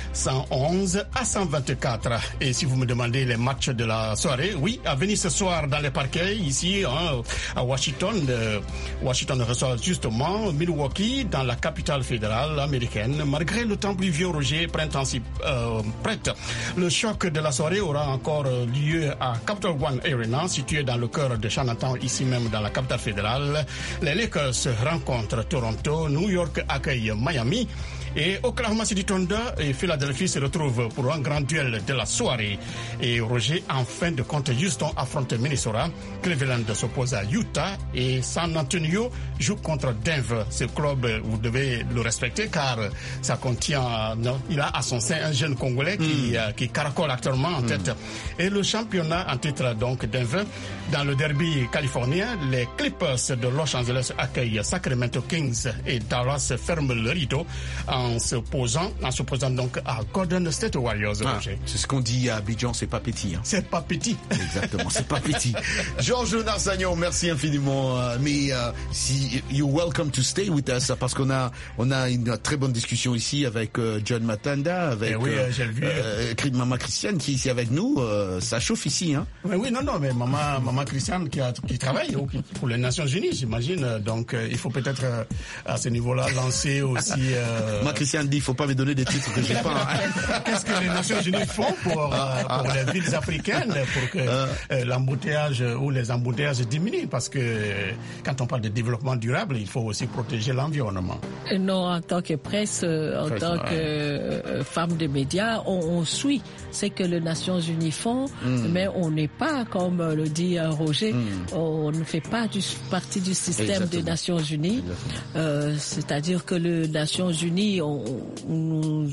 111-124. Et si vous me demandez les matchs de la soirée, oui, à venir ce soir dans les parquets, ici, hein, à Washington. Washington reçoit justement Milwaukee dans la capitale fédérale américaine. Malgré le temps pluvieux, Roger, printemps si prête. Le choc de la soirée aura encore lieu à Capital One Arena, situé dans le cœur de Chinatown, ici même dans la capitale fédérale. Les Lakers rencontrent Toronto, New York accueille Miami. Et Oklahoma City Thunder et Philadelphie se retrouvent pour un grand duel de la soirée. Et Roger, en fin de compte, Houston affronte Minnesota, Cleveland s'oppose à Utah et San Antonio joue contre Denver. Ce club, vous devez le respecter car ça contient, il a à son sein un jeune Congolais qui caracole actuellement en tête. Et le championnat en titre, donc Denver, dans le derby californien, les Clippers de Los Angeles accueillent Sacramento Kings et Dallas ferme le rideau en se posant donc à Golden State Warriors. C'est ce qu'on dit à Abidjan, c'est pas petit. Hein. C'est pas petit. Exactement, c'est pas petit. Georges Narsagnon, merci infiniment. Mais si you're welcome to stay with us, parce qu'on a une très bonne discussion ici avec John Matanda, avec Maman Christiane qui est ici avec nous. Ça chauffe ici, hein. Oui, non, mais Maman Christiane qui travaille pour les Nations Unies, j'imagine. Donc il faut peut-être à ce niveau-là lancer aussi. Christiane dit, il ne faut pas me donner des titres que j'ai pas. Qu'est-ce que les Nations Unies font pour les villes africaines pour que l'embouteillage ou les embouteillages diminuent? Parce que quand on parle de développement durable, il faut aussi protéger l'environnement. Non, en tant que presse, en tant que femme de médias, on suit ce que les Nations Unies font, mais on n'est pas, comme le dit Roger, on ne fait pas partie du système des Nations Unies. C'est-à-dire que les Nations Unies, nous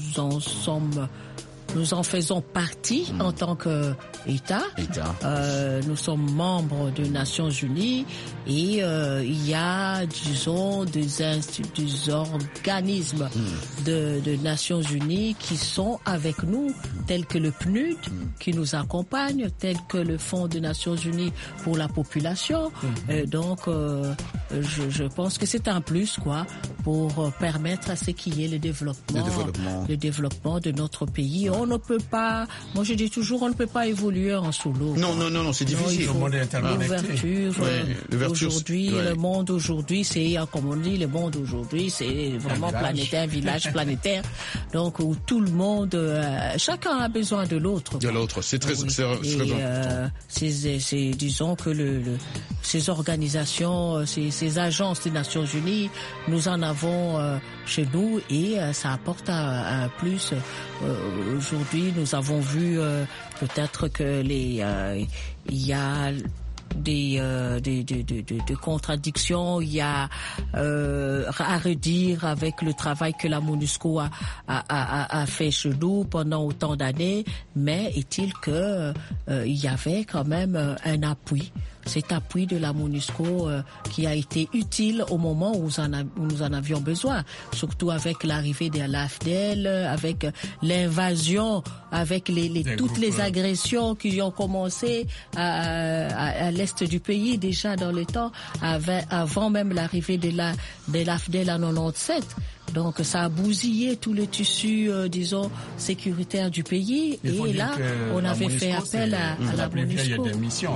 en faisons partie en tant qu'État. Nous sommes membres des Nations Unies et il y a, disons, des organismes de Nations Unies qui sont avec nous, tels que le PNUD, qui nous accompagne, tels que le Fonds des Nations Unies pour la population. Donc, je pense que c'est un plus, quoi, pour permettre à ce qu'il y ait le développement de notre pays. On ne peut pas, moi je dis toujours, on ne peut pas évoluer en solo. Non, c'est difficile. Le monde est l'ouverture. Aujourd'hui, le monde aujourd'hui, c'est, comme on dit, le monde aujourd'hui, c'est vraiment planétaire, village planétaire. Donc, où tout le monde, chacun a besoin de l'autre. C'est très important. Disons que ces organisations, ces agences des Nations Unies, nous en avons chez nous et ça apporte un plus. Aujourd'hui, nous avons vu peut-être que il y a des contradictions, il y a à redire avec le travail que la MONUSCO a fait chez nous pendant autant d'années, mais est-il que il y avait quand même un appui. Cet appui de la MONUSCO qui a été utile au moment où nous en avions besoin, surtout avec l'arrivée de l'AFDEL, avec l'invasion, avec toutes les agressions qui ont commencé à l'est du pays déjà dans le temps, avant même l'arrivée de l'AFDEL en 97. Donc ça a bousillé tout le tissu, disons, sécuritaire du pays. Et là, on avait fait appel à la MONUSCO. Il y a des missions.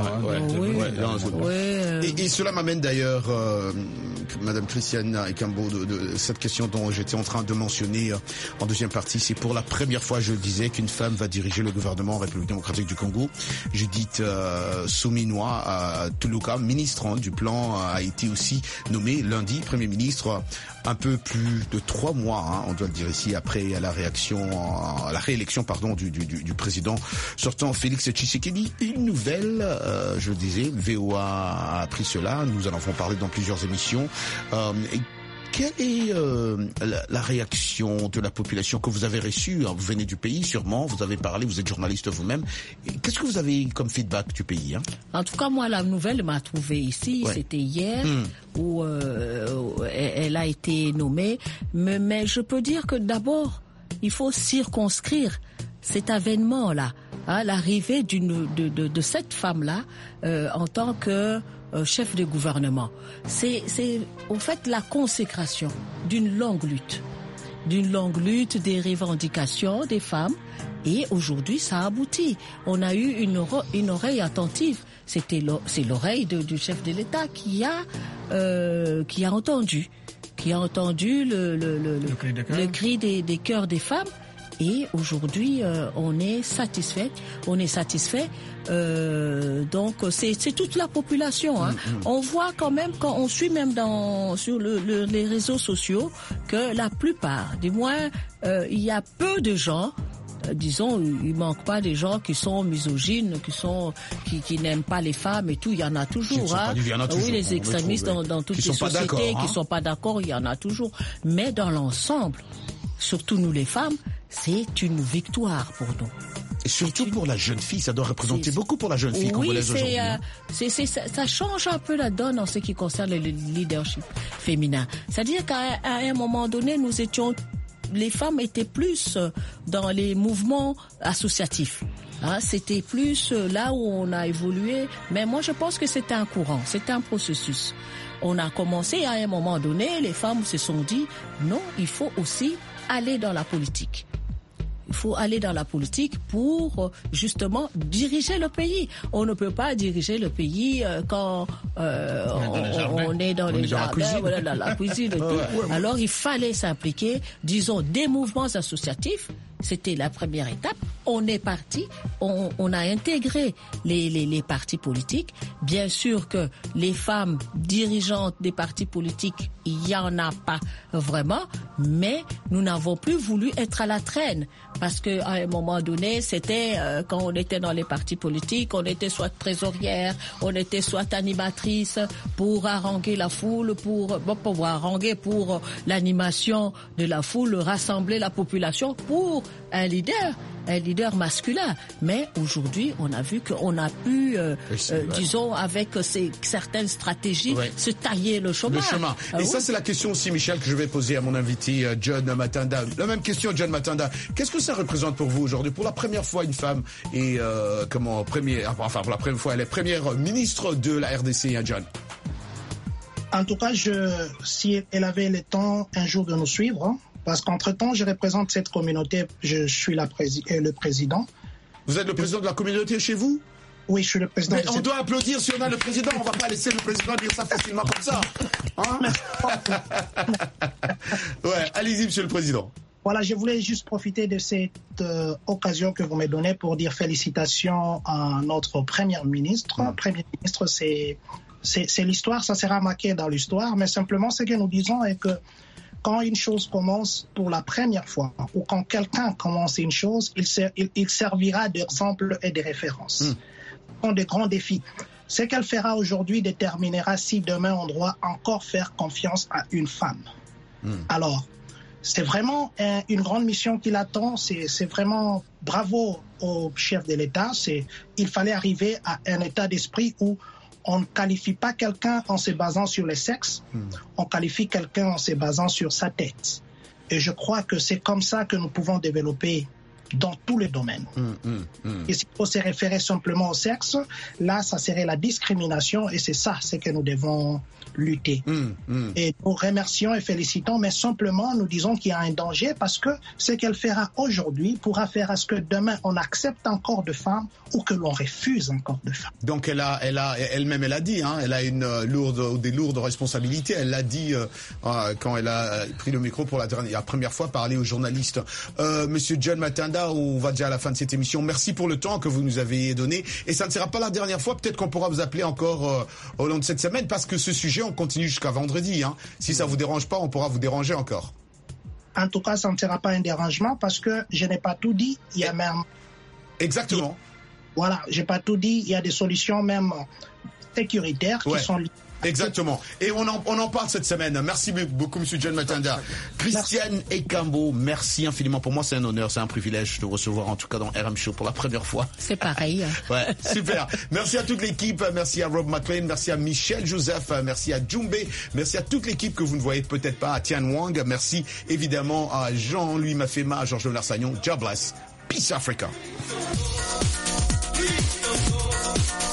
Et cela m'amène d'ailleurs, Madame Christiane Ekambo, de cette question dont j'étais en train de mentionner en deuxième partie. C'est pour la première fois, je le disais, qu'une femme va diriger le gouvernement en République démocratique du Congo. Judith Suminwa Tuluka, ministre du plan, a été aussi nommée lundi Premier ministre. Un peu plus de 3 mois, on doit le dire ici, après la réélection du président sortant Félix Tshisekedi. Une nouvelle, je le disais, VOA a appris cela. Nous en avons parlé dans plusieurs émissions. Quelle est la réaction de la population que vous avez reçue? Vous venez du pays, sûrement, vous avez parlé, vous êtes journaliste vous-même. Qu'est-ce que vous avez comme feedback du pays? En tout cas, moi, la nouvelle m'a trouvée ici. C'était hier où elle a été nommée. Mais je peux dire que d'abord, il faut circonscrire cet avènement-là, l'arrivée de cette femme-là en tant que chef de gouvernement. C'est en fait la consécration d'une longue lutte des revendications des femmes, et aujourd'hui ça aboutit. On a eu une oreille attentive. C'est l'oreille du chef de l'État qui a entendu le cri des cœurs des femmes. Et aujourd'hui, on est satisfait. Donc, c'est toute la population. On voit quand même, quand on suit même sur les réseaux sociaux, que la plupart, du moins, il y a peu de gens. Disons, il manque pas des gens qui sont misogynes, qui n'aiment pas les femmes et tout. Il y en a toujours. Oui, les extrémistes dans toutes les sociétés qui sont pas d'accord, il y en a toujours. Mais dans l'ensemble, surtout nous les femmes, c'est une victoire pour nous. Et surtout pour la jeune fille, ça doit représenter beaucoup pour la jeune fille congolaise aujourd'hui. Ça change un peu la donne en ce qui concerne le leadership féminin. C'est-à-dire qu'à un moment donné, les femmes étaient plus dans les mouvements associatifs. C'était plus là où on a évolué. Mais moi, je pense que c'est un courant, c'est un processus. On a commencé à un moment donné, les femmes se sont dit, non, il faut aussi aller dans la politique. Il faut aller dans la politique pour justement diriger le pays. On ne peut pas diriger le pays quand on est dans les jardins, dans la cuisine et tout. Alors il fallait s'impliquer, disons, des mouvements associatifs. C'était la première étape. On est parti, on a intégré les partis politiques. Bien sûr que les femmes dirigeantes des partis politiques, il n'y en a pas vraiment, mais nous n'avons plus voulu être à la traîne. Parce qu'à un moment donné, c'était quand on était dans les partis politiques, on était soit trésorière, on était soit animatrice pour haranguer la foule, pour l'animation de la foule, rassembler la population pour un leader masculin. Mais aujourd'hui, on a vu qu'on a pu, disons, avec certaines stratégies, se tailler le chemin. Et ça, c'est la question aussi, Michel, que je vais poser à mon invité, John Matanda. La même question, John Matanda. Qu'est-ce que ça représente pour vous aujourd'hui? Pour la première fois, une femme est, pour la première fois, elle est première ministre de la RDC, John. En tout cas, si elle avait le temps un jour de nous suivre, parce qu'entre-temps, je représente cette communauté, je suis le président. Vous êtes le président de la communauté chez vous? Oui, je suis le président. Mais on doit applaudir si on a le président, on ne va pas laisser le président dire ça facilement comme ça. Ouais, allez-y, monsieur le président. Voilà, je voulais juste profiter de cette occasion que vous me donnez pour dire félicitations à notre Premier ministre. Premier ministre, c'est l'histoire, ça sera marqué dans l'histoire, mais simplement ce que nous disons est que quand une chose commence pour la première fois, ou quand quelqu'un commence une chose, il servira d'exemple et de référence. Ce sont des grands défis. Ce qu'elle fera aujourd'hui déterminera si demain on doit encore faire confiance à une femme. Alors, c'est vraiment une grande mission qui l'attend. C'est vraiment bravo au chef de l'État. Il fallait arriver à un état d'esprit où on ne qualifie pas quelqu'un en se basant sur le sexe, on qualifie quelqu'un en se basant sur sa tête. Et je crois que c'est comme ça que nous pouvons développer dans tous les domaines. Et s'il faut se référer simplement au sexe, là, ça serait la discrimination et c'est ça, c'est que nous devons lutter. Et nous remercions et félicitons, mais simplement nous disons qu'il y a un danger parce que ce qu'elle fera aujourd'hui pourra faire à ce que demain on accepte encore de femmes ou que l'on refuse encore de femmes. Donc elle-même elle a dit, elle a des lourdes responsabilités. Elle l'a dit quand elle a pris le micro pour la première fois parler aux journalistes. Monsieur John Matanda, on va déjà à la fin de cette émission. Merci pour le temps que vous nous avez donné. Et ça ne sera pas la dernière fois. Peut-être qu'on pourra vous appeler encore au long de cette semaine parce que ce sujet, on continue jusqu'à vendredi. Si ça vous dérange pas, on pourra vous déranger encore. En tout cas, ça ne sera pas un dérangement parce que je n'ai pas tout dit. Il y a même... Exactement. Voilà, j'ai pas tout dit. Il y a des solutions même sécuritaires qui sont liées Exactement. Et on en parle cette semaine. Merci beaucoup, Monsieur John Matanda. Christiane Ekambo, merci infiniment. Pour moi, c'est un honneur, c'est un privilège de recevoir, en tout cas dans RM Show pour la première fois. C'est pareil. Ouais, super. Merci à toute l'équipe. Merci à Rob McLean. Merci à Michel Joseph. Merci à Djumbe. Merci à toute l'équipe que vous ne voyez peut-être pas. À Tian Wang. Merci évidemment à Jean-Louis Mafema, à Georges Larsagnon. God bless. Peace Africa.